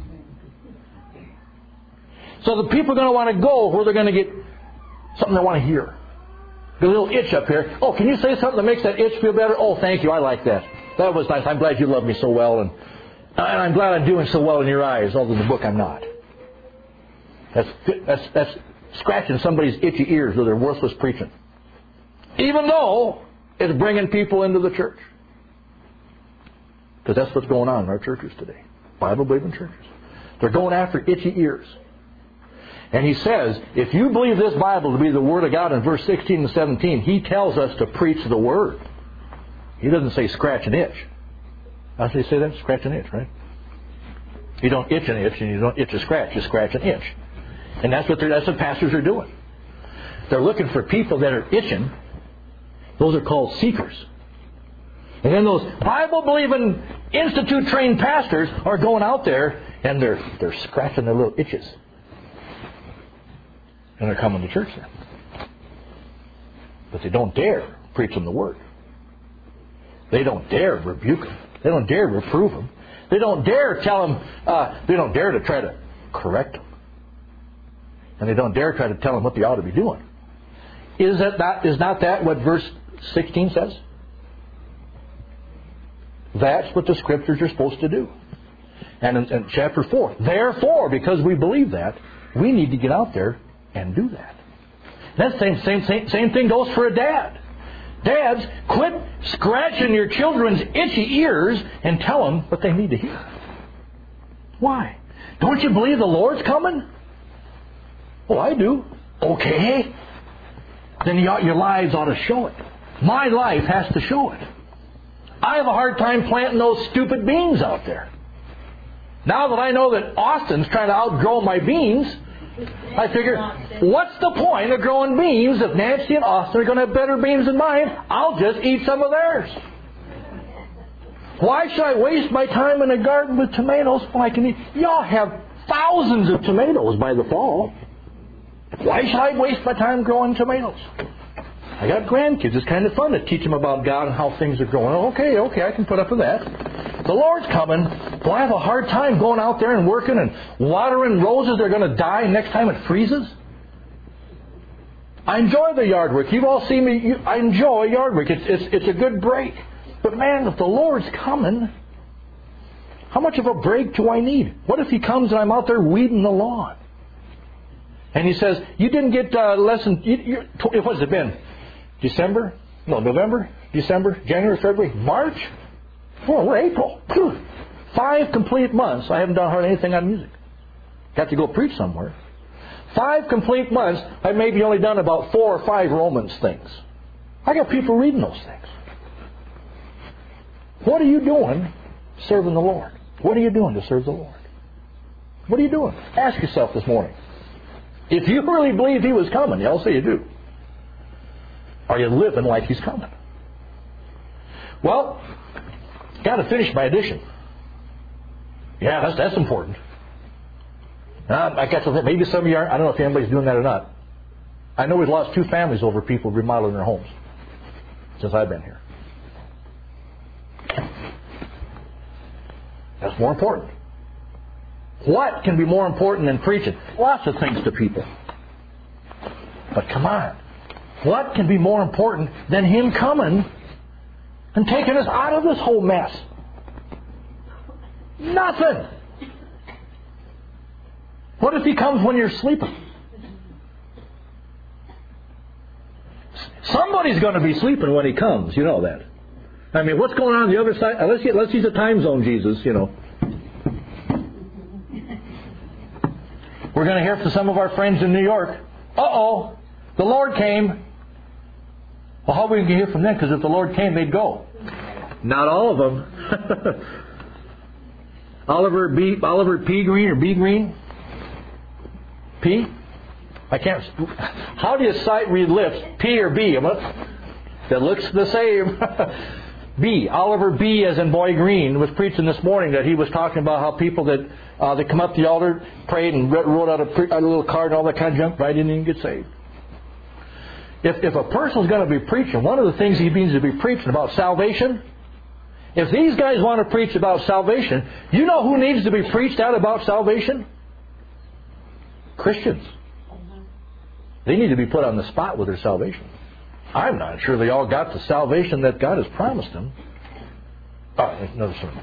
[SPEAKER 1] So the people are going to want to go where they're going to get something they want to hear. Get a little itch up here. Oh, can you say something that makes that itch feel better? Oh, thank you. I like that. That was nice. I'm glad you love me so well. And, and I'm glad I'm doing so well in your eyes. Although in the book I'm not. That's, that's, that's scratching somebody's itchy ears with their worthless preaching. Even though it's bringing people into the church. Because that's what's going on in our churches today. Bible-believing churches. They're going after itchy ears. And he says, if you believe this Bible to be the Word of God in verse sixteen and seventeen, he tells us to preach the Word. He doesn't say scratch an itch. How does he say that? Scratch an itch, right? You don't itch an itch and you don't itch a scratch. You scratch an itch. And that's what, that's what pastors are doing. They're looking for people that are itching. Those are called seekers. And then those Bible-believing, institute-trained pastors are going out there and they're, they're scratching their little itches. And they're coming to church then. But they don't dare preach them the Word. They don't dare rebuke them. They don't dare reprove them. They don't dare tell them, uh, they don't dare to try to correct them. And they don't dare try to tell them what they ought to be doing. Is that not, is not that what verse sixteen says? That's what the Scriptures are supposed to do. And in, in chapter four, therefore, because we believe that, we need to get out there and do that. That same, same, same, same thing goes for a dad. Dads, quit scratching your children's itchy ears and tell them what they need to hear. Why? Don't you believe the Lord's coming? Oh, I do. Okay. Then your lives ought to show it. My life has to show it. I have a hard time planting those stupid beans out there. Now that I know that Austin's trying to outgrow my beans, I figure, what's the point of growing beans if Nancy and Austin are going to have better beans than mine? I'll just eat some of theirs. Why should I waste my time in a garden with tomatoes when I can eat? Y'all have thousands of tomatoes by the fall. Why should I waste my time growing tomatoes? I got grandkids. It's kind of fun to teach them about God and how things are going. Okay, okay, I can put up with that. The Lord's coming. Well, I have a hard time going out there and working and watering roses that are going to die next time it freezes. I enjoy the yard work. You've all seen me. I enjoy yard work. It's, it's, it's a good break. But man, if the Lord's coming, how much of a break do I need? What if He comes and I'm out there weeding the lawn? And He says, you didn't get uh, less than, you, you, what's it been? December? No, November? December? January? February? March? Oh, we're April. Five complete months I haven't done hardly anything on music. Got to go preach somewhere. Five complete months I've maybe only done about four or five Romans things. I got people reading those things. What are you doing serving the Lord? What are you doing to serve the Lord? What are you doing? Ask yourself this morning. If you really believe He was coming, I'll say you do. Are you living like He's coming? Well, got to finish my addition. Yeah, that's that's important. Now, I got to think, maybe some of you aren't. I don't know if anybody's doing that or not. I know we've lost two families over people remodeling their homes since I've been here. That's more important. What can be more important than preaching? Lots of things to people. But come on. What can be more important than Him coming and taking us out of this whole mess? Nothing. What if He comes when you're sleeping? Somebody's going to be sleeping when He comes. You know that. I mean, what's going on on the other side? Let's, get, let's use a time zone, Jesus, you know. We're going to hear from some of our friends in New York. Uh-oh, the Lord came. Well, how are we going to hear from them? Because if the Lord came, they'd go. Not all of them. Oliver B. Oliver P. Green or B. Green? P? I can't. How do you sight read lips? P or B? That looks the same. B. Oliver B. as in Boy Green was preaching this morning that he was talking about how people that uh, that come up to the altar, prayed and wrote out a, pre- a little card and all that kind of junk, right? Didn't even get saved. If if a person's going to be preaching, one of the things he means to be preaching about salvation. If these guys want to preach about salvation, you know who needs to be preached at about salvation? Christians. They need to be put on the spot with their salvation. I'm not sure they all got the salvation that God has promised them. All right, another sermon.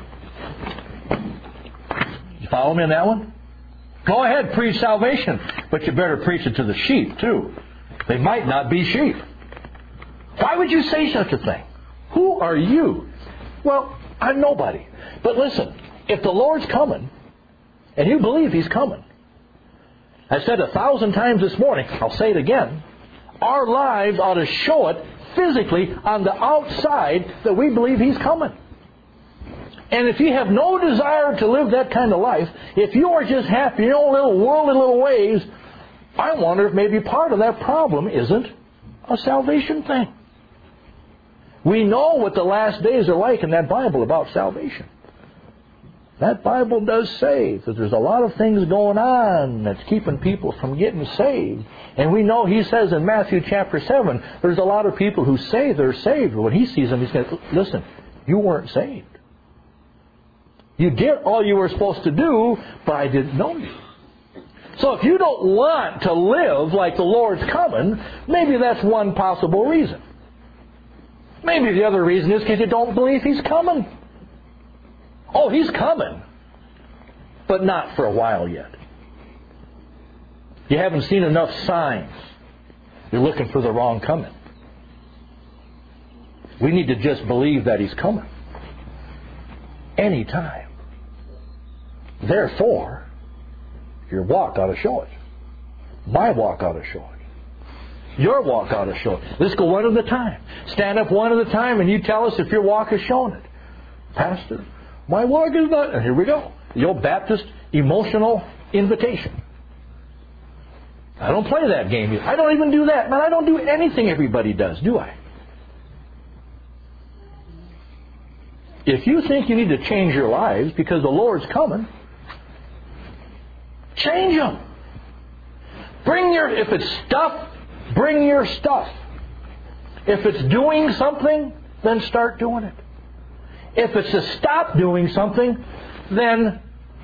[SPEAKER 1] You follow me on that one? Go ahead, preach salvation, but you better preach it to the sheep too. They might not be sheep. Why would you say such a thing? Who are you? Well, I'm nobody. But listen, if the Lord's coming, and you believe He's coming, I said a thousand times this morning, I'll say it again, our lives ought to show it physically on the outside that we believe He's coming. And if you have no desire to live that kind of life, if you are just happy in your own little worldly little ways, I wonder if maybe part of that problem isn't a salvation thing. We know what the last days are like in that Bible about salvation. That Bible does say that there's a lot of things going on that's keeping people from getting saved. And we know He says in Matthew chapter seven, there's a lot of people who say they're saved. But when He sees them, He's going to, listen, you weren't saved. You did all you were supposed to do, but I didn't know you. So if you don't want to live like the Lord's coming, maybe that's one possible reason. Maybe the other reason is because you don't believe He's coming. Oh, He's coming, but not for a while yet. You haven't seen enough signs. You're looking for the wrong coming. We need to just believe that He's coming. Anytime. Therefore, your walk ought to show it. My walk ought to show it. Your walk ought to show it. Let's go one at a time. Stand up one at a time and you tell us if your walk is showing it. Pastor, my walk is not... And here we go. The old Baptist emotional invitation. I don't play that game. I don't even do that. Man, I don't do anything everybody does, do I? If you think you need to change your lives because the Lord's coming, change them. Bring your, if it's stuff, bring your stuff. If it's doing something, then start doing it. If it's to stop doing something, then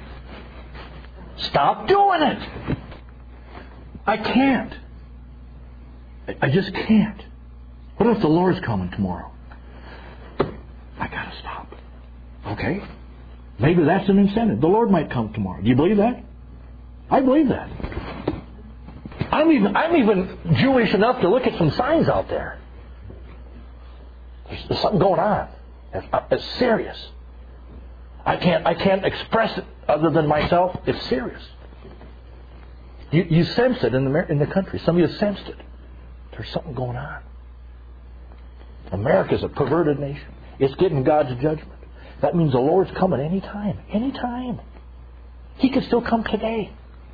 [SPEAKER 1] stop doing it. I can't. I just can't. What if the Lord's coming tomorrow? I got to stop. Okay. Maybe that's an incentive. The Lord might come tomorrow. Do you believe that? I believe that. I'm even, I'm even Jewish enough to look at some signs out there. There's, there's something going on. It's, it's serious. I can't, I can't express it other than myself. It's serious. You, you sense it in the, in the country. Some of you sensed it. There's something going on. America's a perverted nation. It's getting God's judgment. That means the Lord's coming any time. Any time. He could still come today.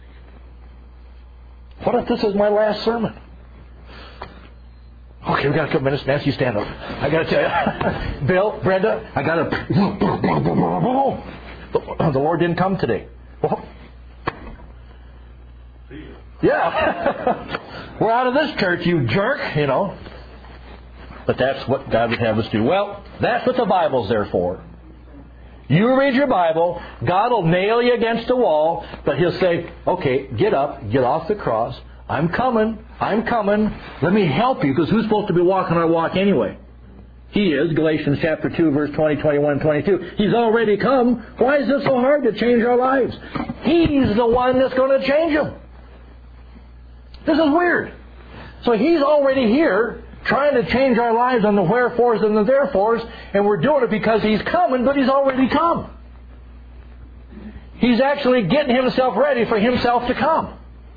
[SPEAKER 1] What if this is my last sermon? Okay, we got a couple minutes. Nancy, you stand up. I got to tell you. Bill, Brenda, I got to... The Lord didn't come today. Well, yeah. We're out of this church, you jerk, you know. But that's what God would have us do. Well, that's what the Bible's there for. You read your Bible, God will nail you against the wall, but He'll say, okay, get up, get off the cross. I'm coming, I'm coming. Let me help you, because who's supposed to be walking our walk anyway? He is, Galatians chapter two, verse twenty, twenty-one, twenty-two. He's already come. Why is it so hard to change our lives? He's the one that's going to change them. This is weird. So He's already here, trying to change our lives on the wherefores and the therefores, and we're doing it because He's coming, but He's already come. He's actually getting Himself ready for Himself to come.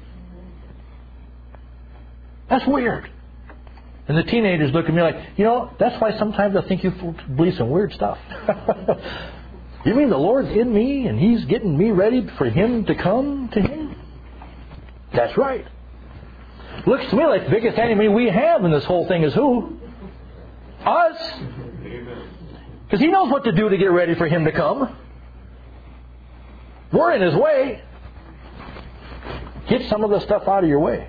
[SPEAKER 1] That's weird. And the teenagers look at me like, you know, that's why sometimes I think you believe some weird stuff. You mean the Lord's in me and He's getting me ready for Him to come to Him? That's right. Looks to me like the biggest enemy we have in this whole thing is who? Us. Because He knows what to do to get ready for Him to come. We're in His way. Get some of the stuff out of your way.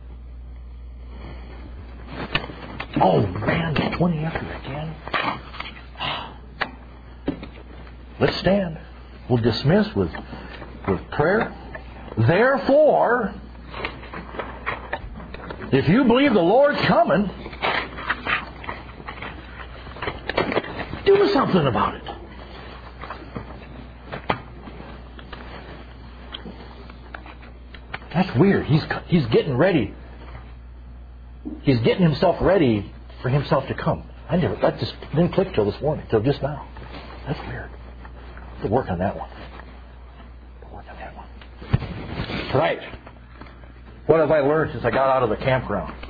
[SPEAKER 1] Oh man, the twenty after again. Let's stand. We'll dismiss with, with prayer. Therefore, if you believe the Lord's coming, do something about it. That's weird. He's he's getting ready. He's getting Himself ready for Himself to come. I never that just didn't click till this morning, till just now. That's weird. To work on that one. To work on that one. Tonight, what have I learned since I got out of the campground?